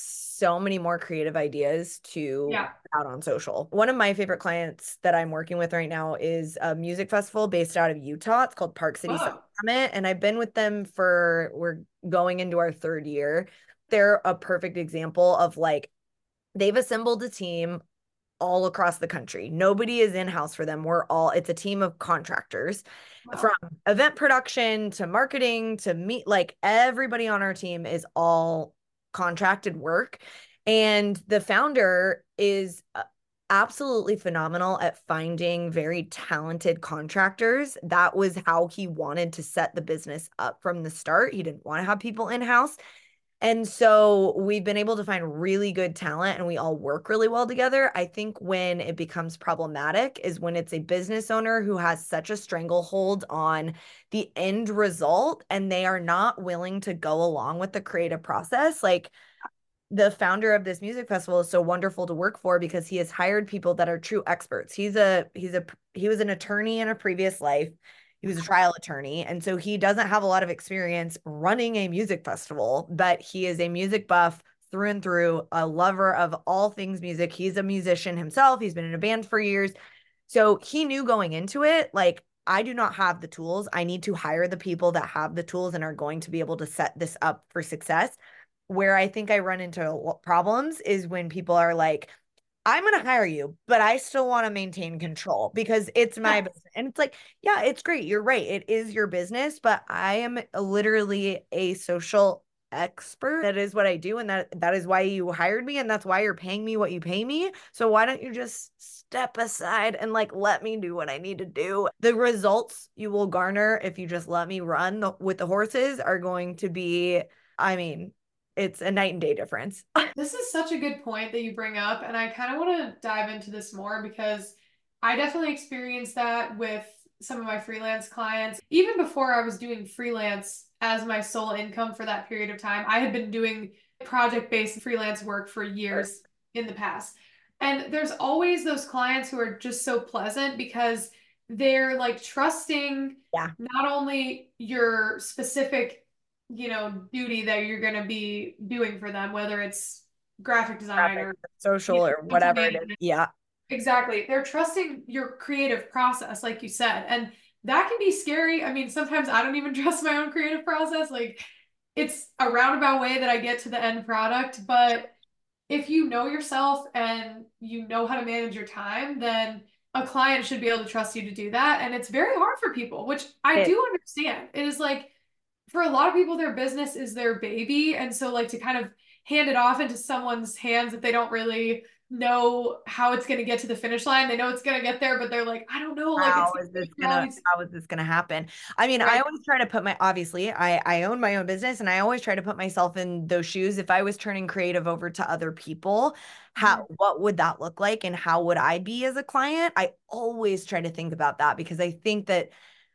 so many more creative ideas to Yeah. put out on social. One of my favorite clients that I'm working with right now is a music festival based out of Utah. It's called Park City Whoa. Summit, and I've been with them for, we're going into our third year. They're a perfect example of, like, they've assembled a team all across the country. Nobody is in-house for them. We're all, it's a team of contractors. Wow. From event production to marketing to meet, like, everybody on our team is all contracted work. And the founder is absolutely phenomenal at finding very talented contractors. That was how he wanted to set the business up from the start. He didn't want to have people in-house. And so we've been able to find really good talent and we all work really well together. I think when it becomes problematic is when it's a business owner who has such a stranglehold on the end result and they are not willing to go along with the creative process. Like, the founder of this music festival is so wonderful to work for because he has hired people that are true experts. He's a, he's a, he was an attorney in a previous life. He was a trial attorney. And so he doesn't have a lot of experience running a music festival, but he is a music buff through and through, a lover of all things music. He's a musician himself. He's been in a band for years. So he knew going into it, like, I do not have the tools. I need to hire the people that have the tools and are going to be able to set this up for success. Where I think I run into problems is when people are like, I'm going to hire you, but I still want to maintain control because it's my business. And it's like, yeah, it's great. You're right. It is your business, but I am literally a social expert. That is what I do. And that that is why you hired me. And that's why you're paying me what you pay me. So why don't you just step aside and, like, let me do what I need to do? The results you will garner if you just let me run the, with the horses are going to be, I mean, it's a night and day difference. This is such a good point that you bring up. And I kind of want to dive into this more because I definitely experienced that with some of my freelance clients. Even before I was doing freelance as my sole income for that period of time, I had been doing project-based freelance work for years in the past. And there's always those clients who are just so pleasant because they're, like, trusting yeah. not only your specific, you know, duty that you're going to be doing for them, whether it's graphic design graphic, or social, you know, or whatever it is. Yeah, exactly. They're trusting your creative process, like you said, and that can be scary. I mean, sometimes I don't even trust my own creative process. Like, it's a roundabout way that I get to the end product, but if you know yourself and you know how to manage your time, then a client should be able to trust you to do that. And it's very hard for people, which I it, do understand. It is like, for a lot of people, their business is their baby. And so, like, to kind of hand it off into someone's hands that they don't really know how it's going to get to the finish line. They know it's going to get there, but they're like, I don't know. Like, how it's is this gonna, how is this gonna happen? I mean, right. I always try to put my, obviously I, I own my own business and I always try to put myself in those shoes. If I was turning creative over to other people, how, mm-hmm. what would that look like? And how would I be as a client? I always try to think about that because I think that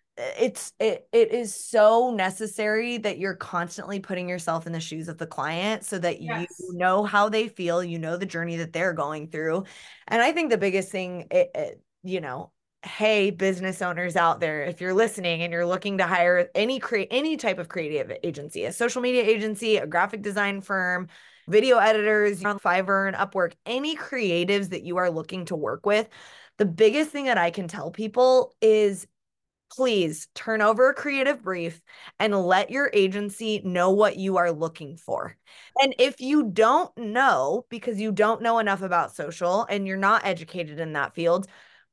it's it it is so necessary that you're constantly putting yourself in the shoes of the client so that yes. you know how they feel, you know the journey that they're going through. And I think the biggest thing, it, it, you know, hey, business owners out there, if you're listening and you're looking to hire any create any type of creative agency, a social media agency, a graphic design firm, video editors on Fiverr and Upwork, any creatives that you are looking to work with, the biggest thing that I can tell people is please turn over a creative brief and let your agency know what you are looking for. And if you don't know, because you don't know enough about social and you're not educated in that field,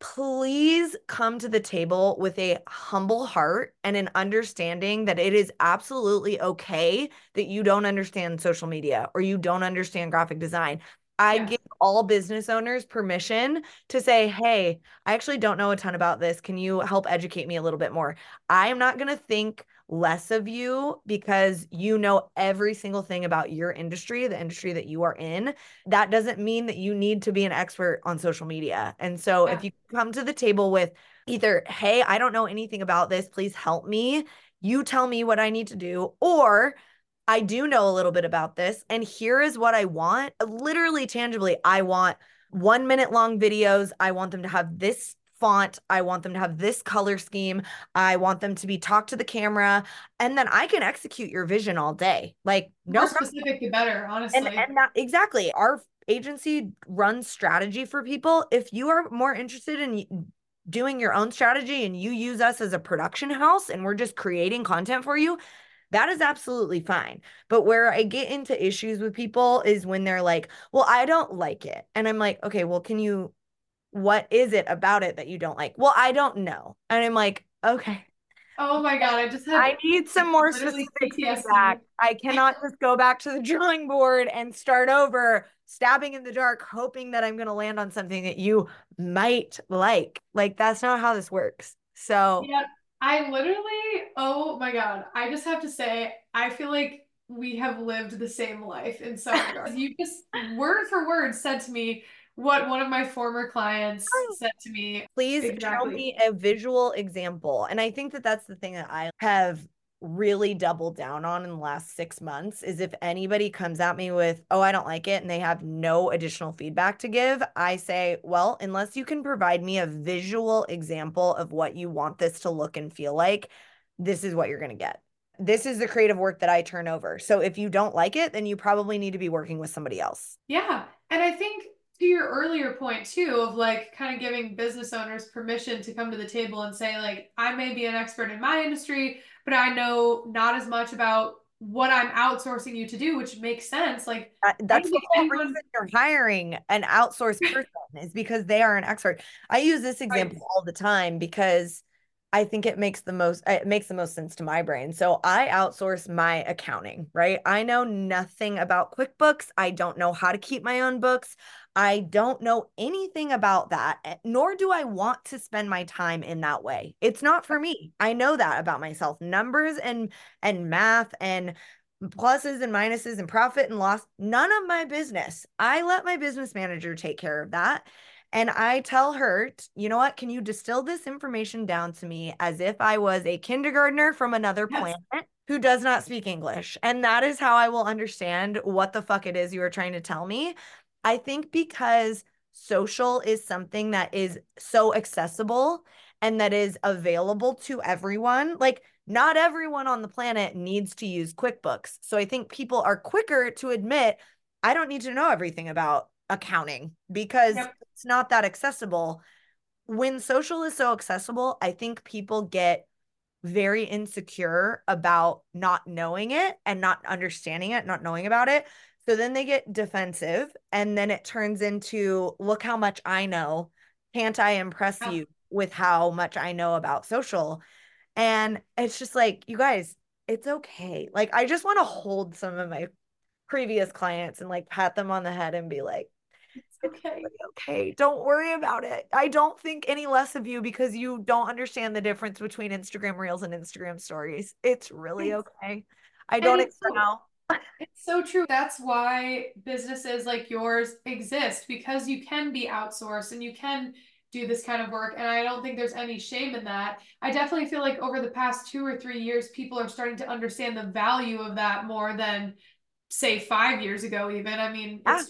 please come to the table with a humble heart and an understanding that it is absolutely okay that you don't understand social media or you don't understand graphic design. I Yeah. give all business owners permission to say, hey, I actually don't know a ton about this. Can you help educate me a little bit more? I am not going to think less of you because you know every single thing about your industry, the industry that you are in. That doesn't mean that you need to be an expert on social media. And so Yeah. if you come to the table with either, hey, I don't know anything about this, please help me. You tell me what I need to do, or I do know a little bit about this, and here is what I want. Literally, tangibly, I want one minute long videos. I want them to have this font. I want them to have this color scheme. I want them to be talk to the camera, and then I can execute your vision all day. Like, The more no problem. specific, the better, And honestly. and that exactly. Our agency runs strategy for people. If you are more interested in doing your own strategy and you use us as a production house and we're just creating content for you, that is absolutely fine. But where I get into issues with people is when they're like, well, I don't like it. And I'm like, okay, well, can you, what is it about it that you don't like? Well, I don't know. And I'm like, okay, Oh my God, I just had I need some like more literally specific P T S D. feedback. I cannot just go back to the drawing board and start over, stabbing in the dark, hoping that I'm going to land on something that you might like. Like, that's not how this works. So, Yeah, I literally, oh my God, I just have to say, I feel like we have lived the same life in some regards. You just word for word said to me what one of my former clients said to me. please show Exactly. me a visual example. And I think that that's the thing that I have really doubled down on in the last six months is if anybody comes at me with, oh, I don't like it, and they have no additional feedback to give, I say, well, unless you can provide me a visual example of what you want this to look and feel like, this is what you're going to get. This is the creative work that I turn over. So if you don't like it, then you probably need to be working with somebody else. Yeah. And I think to your earlier point too, of like kind of giving business owners permission to come to the table and say, like, I may be an expert in my industry, but I know not as much about what I'm outsourcing you to do, which makes sense. Like, Uh, I that's don't the think whole anyone, reason you're hiring an outsourced person is because they are an expert. I use this right? example all the time because I think it makes the most it makes the most sense to my brain. So I outsource my accounting, right? I know nothing about QuickBooks. I don't know how to keep my own books. I don't know anything about that, eh, nor do I want to spend my time in that way. It's not for me. I know that about myself. Numbers and and math and pluses and minuses and profit and loss, none of my business. I let my business manager take care of that. And I tell her, you know what? Can you distill this information down to me as if I was a kindergartner from another Yes. planet who does not speak English? And that is how I will understand what the fuck it is you are trying to tell me. I think because social is something that is so accessible and that is available to everyone. Like, not everyone on the planet needs to use QuickBooks. So I think people are quicker to admit, I don't need to know everything about accounting because Yep. it's not that accessible. When social is so accessible, I think people get very insecure about not knowing it and not understanding it, not knowing about it. So then they get defensive, and then it turns into, look how much I know. Can't I impress Yep. you with how much I know about social? And it's just like, you guys, it's okay. Like, I just want to hold some of my previous clients and like pat them on the head and be like, It's it's okay. really okay. Don't worry about it. I don't think any less of you because you don't understand the difference between Instagram Reels and Instagram Stories. It's really It's, okay. I and don't it's so now. It's so true. That's why businesses like yours exist because you can be outsourced and you can do this kind of work. And I don't think there's any shame in that. I definitely feel like over the past two or three years, people are starting to understand the value of that more than, say, five years ago, even. I mean, Yeah. it's just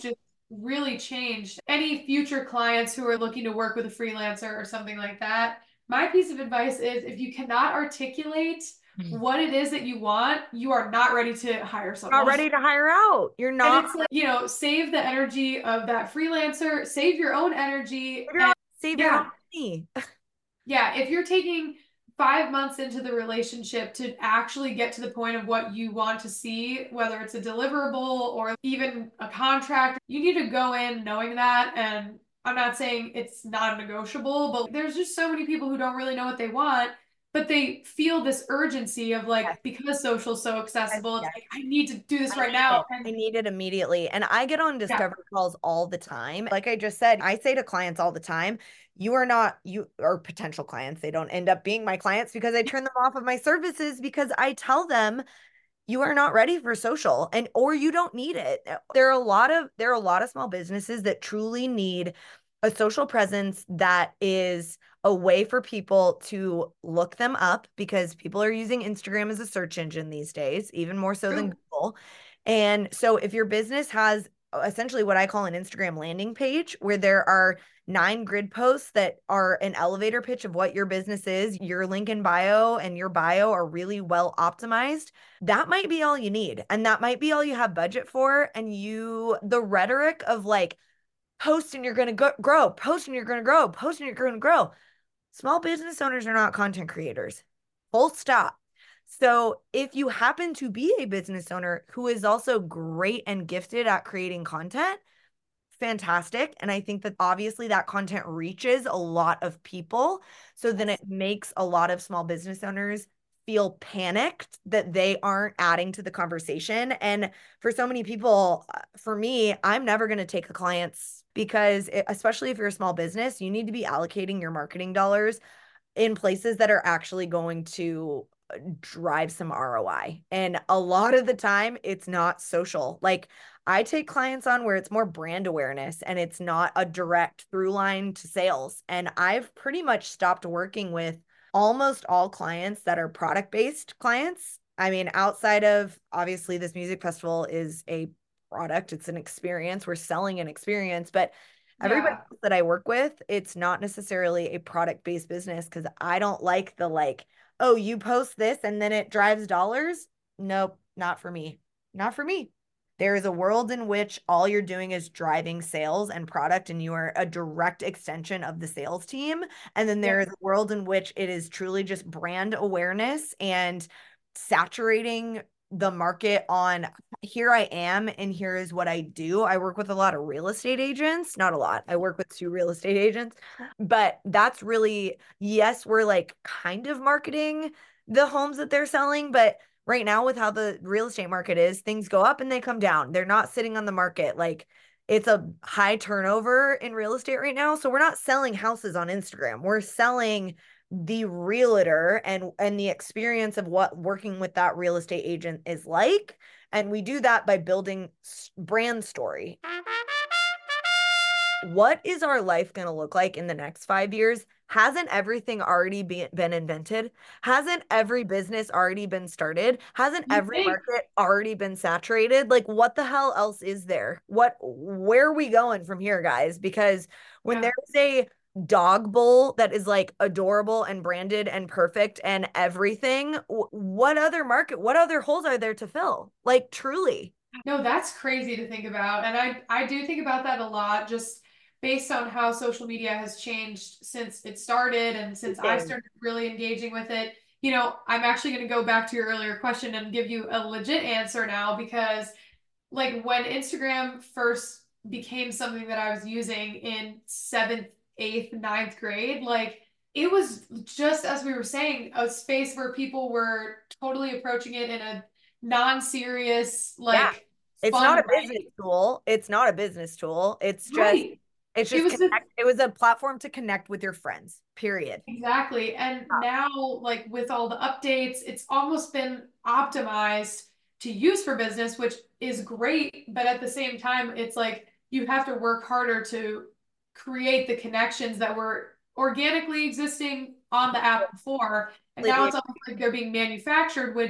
really changed. Any future clients who are looking to work with a freelancer or something like that, my piece of advice is if you cannot articulate what it is that you want, you are not ready to hire Not someone. ready to hire out. You're And not. it's like, you know, save the energy of that freelancer, save your own energy. Save your And own, save your yeah, own money. yeah, if you're taking five months into the relationship to actually get to the point of what you want to see, whether it's a deliverable or even a contract, you need to go in knowing that. And I'm not saying it's non-negotiable, but there's just so many people who don't really know what they want, but they feel this urgency of Yes, like, because social's so yes, accessible, it's yes. like, I need to do this I right need now. it. I And need it immediately. And I get on yeah, discovery calls all the time. Like I just said, I say to clients all the time, you are not, you or potential clients, they don't end up being my clients because I turn them off of my services because I tell them you are not ready for social and or you don't need it. There are a lot of there are a lot of small businesses that truly need a social presence that is a way for people to look them up because people are using Instagram as a search engine these days, even more so than true. Google. And so if your business has essentially what I call an Instagram landing page where there are nine grid posts that are an elevator pitch of what your business is, your link in bio and your bio are really well optimized, that might be all you need. And that might be all you have budget for. And you, the rhetoric of like, post and you're going to grow, post and you're going to grow, post and you're going to grow. Small business owners are not content creators. Full stop. So if you happen to be a business owner who is also great and gifted at creating content, fantastic. And I think that obviously that content reaches a lot of people. So then Yes. it makes a lot of small business owners feel panicked that they aren't adding to the conversation. And for so many people, uh, for me, I'm never going to take the clients because it, especially if you're a small business, you need to be allocating your marketing dollars in places that are actually going to uh, drive some R O I. And a lot of the time, it's not social. Like I take clients on where it's more brand awareness and it's not a direct through line to sales. And I've pretty much stopped working with almost all clients that are product based clients. I mean, outside of obviously this music festival is a product, it's an experience. We're selling an experience, but everybody Yeah. else that I work with, it's not necessarily a product-based business because I don't like the like, oh, you post this and then it drives dollars. Nope, not for me. Not for me. There is a world in which all you're doing is driving sales and product, and you are a direct extension of the sales team. And then there Yep. is a world in which it is truly just brand awareness and saturating the market on here I am and here is what I do. I work with a lot of real estate agents, not a lot. I work with two real estate agents, but that's really, yes, we're like kind of marketing the homes that they're selling, but right now with how the real estate market is, things go up and they come down. They're not sitting on the market. Like it's a high turnover in real estate right now. So we're not selling houses on Instagram. We're selling the realtor and and the experience of what working with that real estate agent is like, and we do that by building brand story. What is our life going to look like in the next five years? Hasn't everything already be, been invented? Hasn't every business already been started? Hasn't You every think? market already been saturated? Like, what the hell else is there? What, where are we going from here, guys? Because when Yeah. there's a dog bowl that is like adorable and branded and perfect and everything, what other market, what other holes are there to fill? Like, truly. No, that's crazy to think about. And I I do think about that a lot just based on how social media has changed since it started and since I Everything. started really engaging with it. You know, I'm actually going to go back to your earlier question and give you a legit answer now because like when Instagram first became something that I was using in seventh, eighth, ninth grade, like it was just as we were saying, a space where people were totally approaching it in a non-serious, Yeah. like It's fun not a business way. tool. It's not a business tool. It's just Right. it's It just was the connect. It was a platform to connect with your friends. Period. exactly. And now, like with all the updates, it's almost been optimized to use for business, which is great. But at the same time, it's like you have to work harder to create the connections that were organically existing on the app before. And now Completely. it's almost like they're being manufactured, which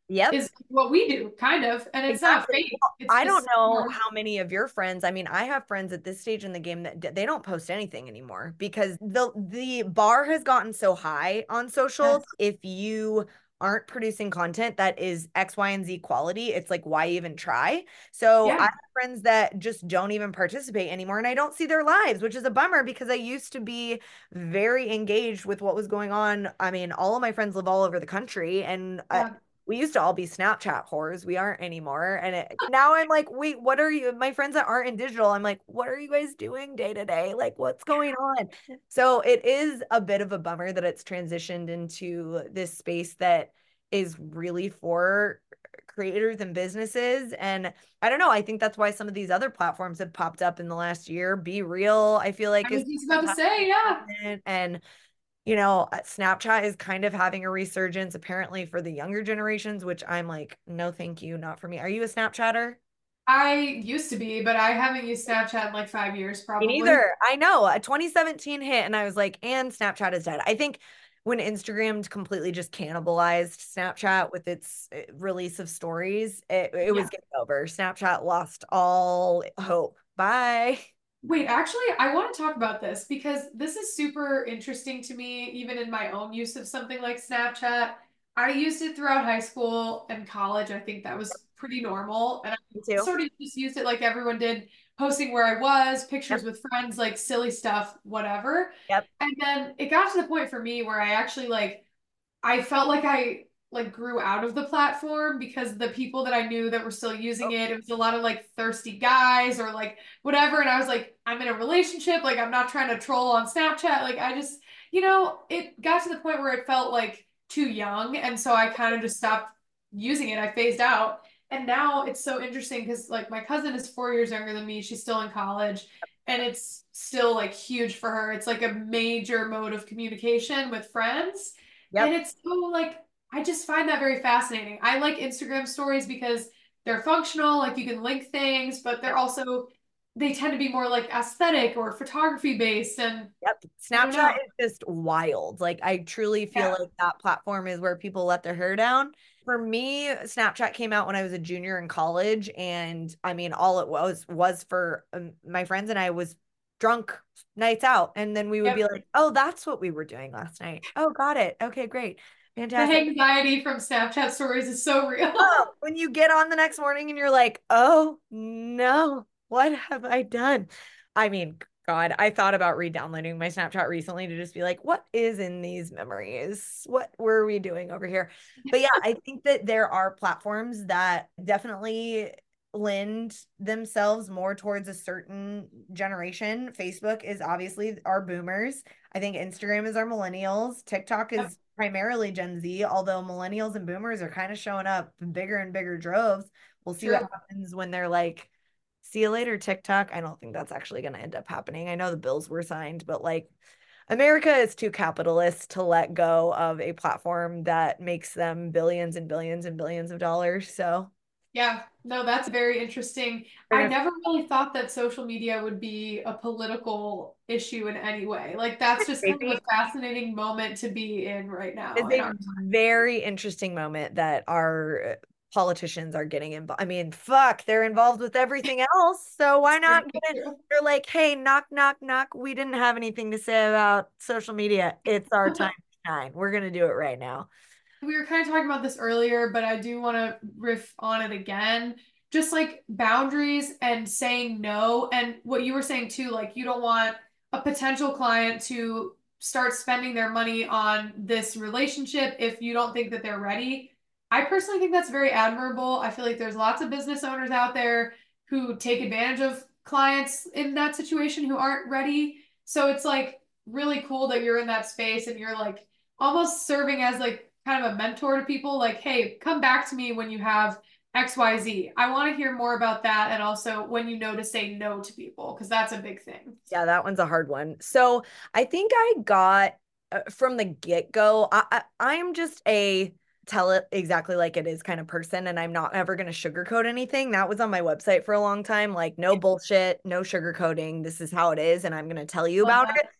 Yep. is what we do, kind of. And it's not Exactly. fake. Well, It's I don't just, you know know, how many of your friends, I mean, I have friends at this stage in the game that d- they don't post anything anymore because the the bar has gotten so high on socials. yes. If you aren't producing content that is X, Y, and Z quality, it's like, why even try? So I Yeah. have friends that just don't even participate anymore, and I don't see their lives, which is a bummer because I used to be very engaged with what was going on. I mean, all of my friends live all over the country, and I, Yeah. we used to all be Snapchat whores. We aren't anymore. And it, now I'm like, wait, what are you? My friends that aren't in digital, I'm like, what are you guys doing day to day? Like, what's going on? So it is a bit of a bummer that it's transitioned into this space that is really for creators and businesses. And I don't know. I think that's why some of these other platforms have popped up in the last year. Be Real, I feel I like is was just about to say, yeah. and you know, uh, Snapchat is kind of having a resurgence apparently for the younger generations, which I'm like, no, thank you, not for me. Are you a Snapchatter? I used to be, but I haven't used Snapchat in like five years, Me probably. neither. I know. A twenty seventeen hit, and I was like, and Snapchat is dead. I think when Instagram completely just cannibalized Snapchat with its uh, release of stories, it, it was Yeah. getting over. Snapchat lost all hope. Bye. Wait, actually, I want to talk about this because this is super interesting to me, even in my own use of something like Snapchat. I used it throughout high school and college. I think that was pretty normal. And I Me too. sort of just used it like everyone did, posting where I was, Yep. pictures with friends, like silly stuff, whatever. Yep. And then it got to the point for me where I actually like I felt like I like grew out of the platform because the people that I knew that were still using Oh, it, it was a lot of like thirsty guys or like whatever. And I was like, I'm in a relationship. Like, I'm not trying to troll on Snapchat. Like, I just, you know, it got to the point where it felt like too young. And so I kind of just stopped using it. I phased out. And now it's so interesting because like my cousin is four years younger than me. She's still in college and it's still like huge for her. It's like a major mode of communication with friends. And yep. it's so like, I just find that very fascinating. I like Instagram stories because they're functional, like you can link things, but they're Yep. also, they tend to be more like aesthetic or photography based. And Yep. I don't Snapchat know. is just wild. Like I truly feel Yeah. like that platform is where people let their hair down. For me, Snapchat came out when I was a junior in college, and I mean, all it was was for um, my friends and I was drunk nights out, and then we would be Yep. like, "Oh, that's what we were doing last night. Oh, got it. Okay, great. The Fantastic." anxiety from Snapchat stories is so real. Oh, when you get on the next morning and you're like, oh no, what have I done? I mean, God, I thought about re-downloading my Snapchat recently to just be like, what is in these memories? What were we doing over here? But yeah, I think that there are platforms that definitely lend themselves more towards a certain generation. Facebook is obviously our boomers. I think Instagram is our millennials. TikTok Yep. is primarily Gen Z, although millennials and boomers are kind of showing up in bigger and bigger droves. We'll see what True. happens when they're like, see you later, TikTok. I don't think that's actually going to end up happening. I know the bills were signed, but like America is too capitalist to let go of a platform that makes them billions and billions and billions of dollars. So Yeah, no, that's very interesting. they're I gonna never really thought that social media would be a political issue in any way. Like that's it's just kind of crazy. a fascinating moment to be in right now It's in a our time. very interesting moment that our politicians are getting involved. I mean, fuck, they're involved with everything else. So why It's not very get it? true. They're like, hey, knock, knock, knock. We didn't have anything to say about social media. It's our time to shine. We're gonna do it right now. We were kind of talking about this earlier, but I do want to riff on it again. Just like boundaries and saying no. And what you were saying too, like you don't want a potential client to start spending their money on this relationship if you don't think that they're ready. I personally think that's very admirable. I feel like there's lots of business owners out there who take advantage of clients in that situation who aren't ready. So it's like really cool that you're in that space and you're like almost serving as like kind of a mentor to people like, hey, come back to me when you have X Y Z. I want to hear more about that. And also when you know to say no to people, because that's a big thing. Yeah, that one's a hard one. So I think I got uh, from the get-go, I, I I'm just a tell it exactly like it is kind of person, and I'm not ever going to sugarcoat anything. That was on my website for a long time, like no bullshit, no sugarcoating. This is how it is, and I'm going to tell you Love about that. it.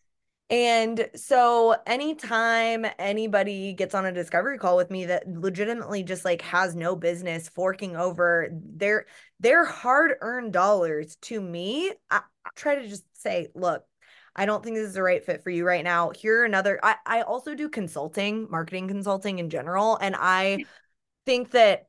And so anytime anybody gets on a discovery call with me that legitimately just like has no business forking over their their hard-earned dollars to me, I, I try to just say, look, I don't think this is the right fit for you right now. Here are another, I, I also do consulting, marketing consulting in general, and I think that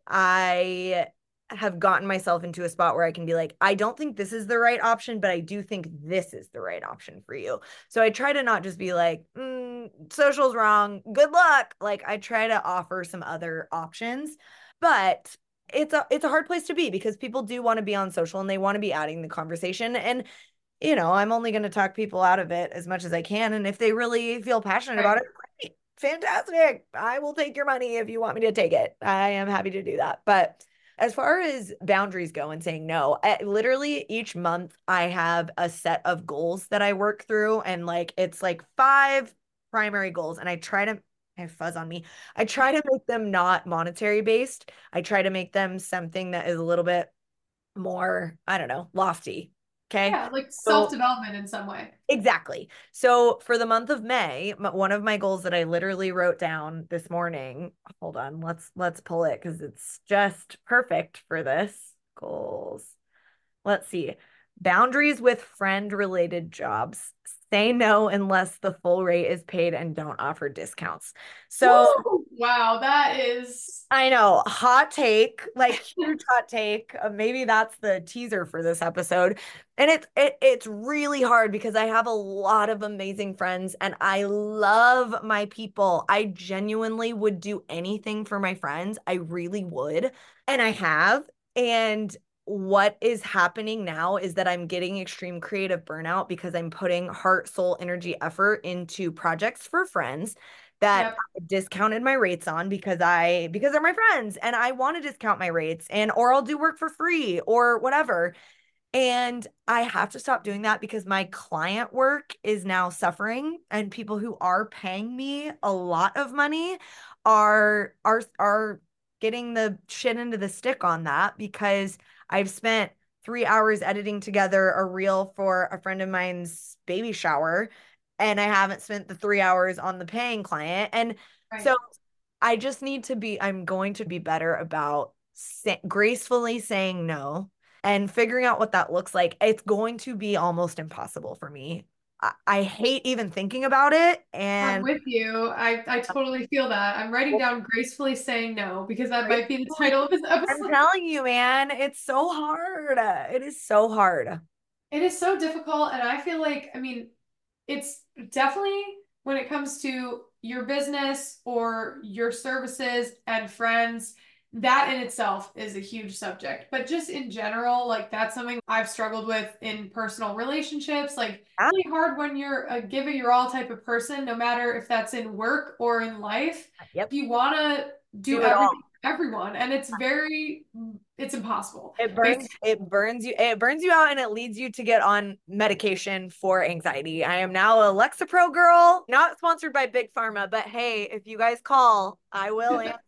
I have gotten myself into a spot where I can be like, I don't think this is the right option, but I do think this is the right option for you. So I try to not just be like, mm, social's wrong, good luck. Like I try to offer some other options, but it's a it's a hard place to be because people do want to be on social and they want to be adding the conversation. And you know, I'm only going to talk people out of it as much as I can. And if they really feel passionate Right. about it, great, fantastic. I will take your money if you want me to take it. I am happy to do that. But as far as boundaries go and saying no, I, literally each month I have a set of goals that I work through. And like, it's like five primary goals. And I try to, I have fuzz on me. I try to make them not monetary based. I try to make them something that is a little bit more, I don't know, lofty. Okay. Yeah, like So self-development in some way. exactly. So for the month of May, one of my goals that I literally wrote down this morning, hold on, let's let's pull it because it's just perfect for this. Goals. Let's see. Boundaries with friend related jobs. Say no unless the full rate is paid and don't offer discounts. So Woo! Wow, that is I know, hot take, like huge hot take. Uh, maybe that's the teaser for this episode. And it's it, it's really hard because I have a lot of amazing friends and I love my people. I genuinely would do anything for my friends. I really would. And I have. And what is happening now is that I'm getting extreme creative burnout because I'm putting heart, soul, energy, effort into projects for friends that yep. I discounted my rates on because I because they're my friends and I want to discount my rates and or I'll do work for free or whatever. And I have to stop doing that because my client work is now suffering and people who are paying me a lot of money are are are getting the shit into the stick on that because I've spent three hours editing together a reel for a friend of mine's baby shower and I haven't spent the three hours on the paying client. And Right. so I just need to be, I'm going to be better about sa- gracefully saying no and figuring out what that looks like. It's going to be almost impossible for me. I, I hate even thinking about it. I'm And with you. I I totally feel that. I'm writing down gracefully saying no because that might be the gracefully, title of this I'm episode. telling you, man, it's so hard. It is so hard. It is so difficult, and I feel like, I mean, it's definitely when it comes to your business or your services and friends, that in itself is a huge subject. But just in general, like that's something I've struggled with in personal relationships. Like Yeah. really hard when you're a give it your all type of person, no matter if that's in work or in life. Yep. You want to do Do it all. everything for everyone, and it's very, it's impossible. It burns, Basically, it burns you, it burns you out and it leads you to get on medication for anxiety. I am now a Lexapro girl, not sponsored by Big Pharma, but hey, if you guys call, I will answer.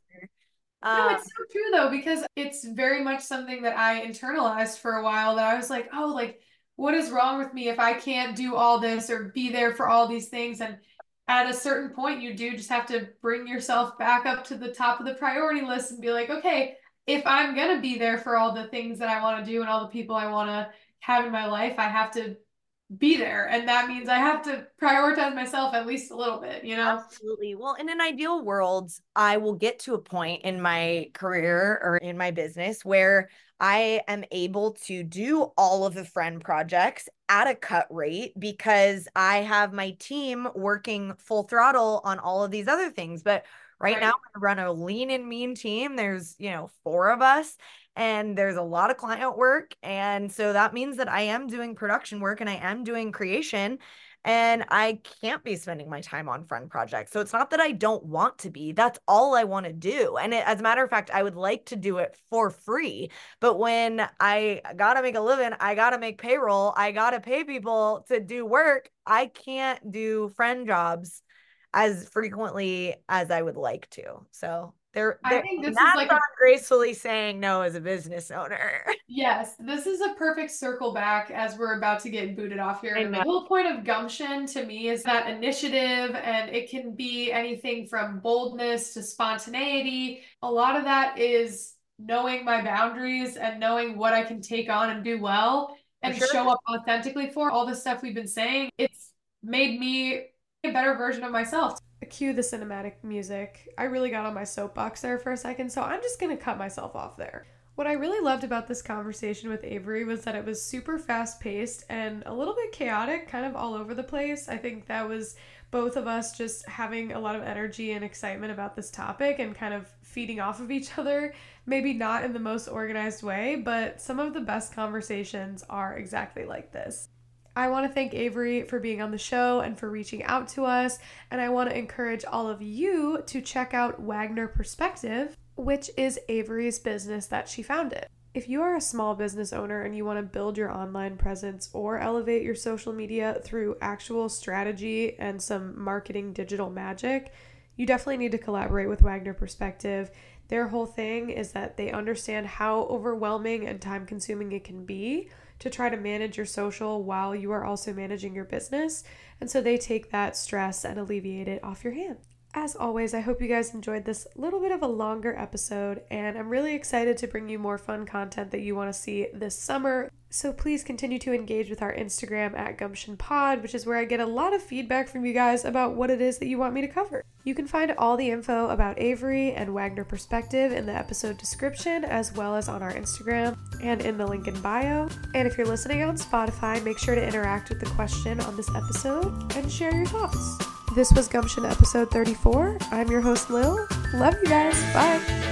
no, Um, it's so true though, because it's very much something that I internalized for a while that I was like, oh, like, what is wrong with me if I can't do all this or be there for all these things? And at a certain point, you do just have to bring yourself back up to the top of the priority list and be like, okay, if I'm gonna be there for all the things that I want to do and all the people I want to have in my life, I have to be there. And that means I have to prioritize myself at least a little bit, you know? Absolutely. Well, in an ideal world, I will get to a point in my career or in my business where I am able to do all of the friend projects at a cut rate because I have my team working full throttle on all of these other things. But right now, Right. I run a lean and mean team. There's, you know, four of us and there's a lot of client work. And so that means that I am doing production work and I am doing creation and I can't be spending my time on friend projects. So it's not that I don't want to be, that's all I want to do. And it, as a matter of fact, I would like to do it for free. But when I got to make a living, I got to make payroll, I got to pay people to do work, I can't do friend jobs as frequently as I would like to. So They're, I they're think this not is like a, gracefully saying no as a business owner. yes, this is a perfect circle back as we're about to get booted off here. I The know. whole point of gumption to me is that initiative, and it can be anything from boldness to spontaneity. A lot of that is knowing my boundaries and knowing what I can take on and do well and sure. show up authentically for. All the stuff we've been saying. It's made me a better version of myself. Cue the cinematic music. I really got on my soapbox there for a second, so I'm just gonna cut myself off there. What I really loved about this conversation with Avery was that it was super fast-paced and a little bit chaotic, kind of all over the place. I think that was both of us just having a lot of energy and excitement about this topic and kind of feeding off of each other. Maybe not in the most organized way, but some of the best conversations are exactly like this. I want to thank Avery for being on the show and for reaching out to us, and I want to encourage all of you to check out Wagner Perspective, which is Avery's business that she founded. If you are a small business owner and you want to build your online presence or elevate your social media through actual strategy and some marketing digital magic, you definitely need to collaborate with Wagner Perspective. Their whole thing is that they understand how overwhelming and time-consuming it can be to try to manage your social while you are also managing your business. And so they take that stress and alleviate it off your hands. As always, I hope you guys enjoyed this little bit of a longer episode, and I'm really excited to bring you more fun content that you want to see this summer. So please continue to engage with our Instagram at Gumption Pod, which is where I get a lot of feedback from you guys about what it is that you want me to cover. You can find all the info about Avery and Wagner Perspective in the episode description, as well as on our Instagram and in the link in bio. And if you're listening on Spotify, make sure to interact with the question on this episode and share your thoughts. This was Gumption episode thirty-four. I'm your host, Lil. Love you guys. Bye.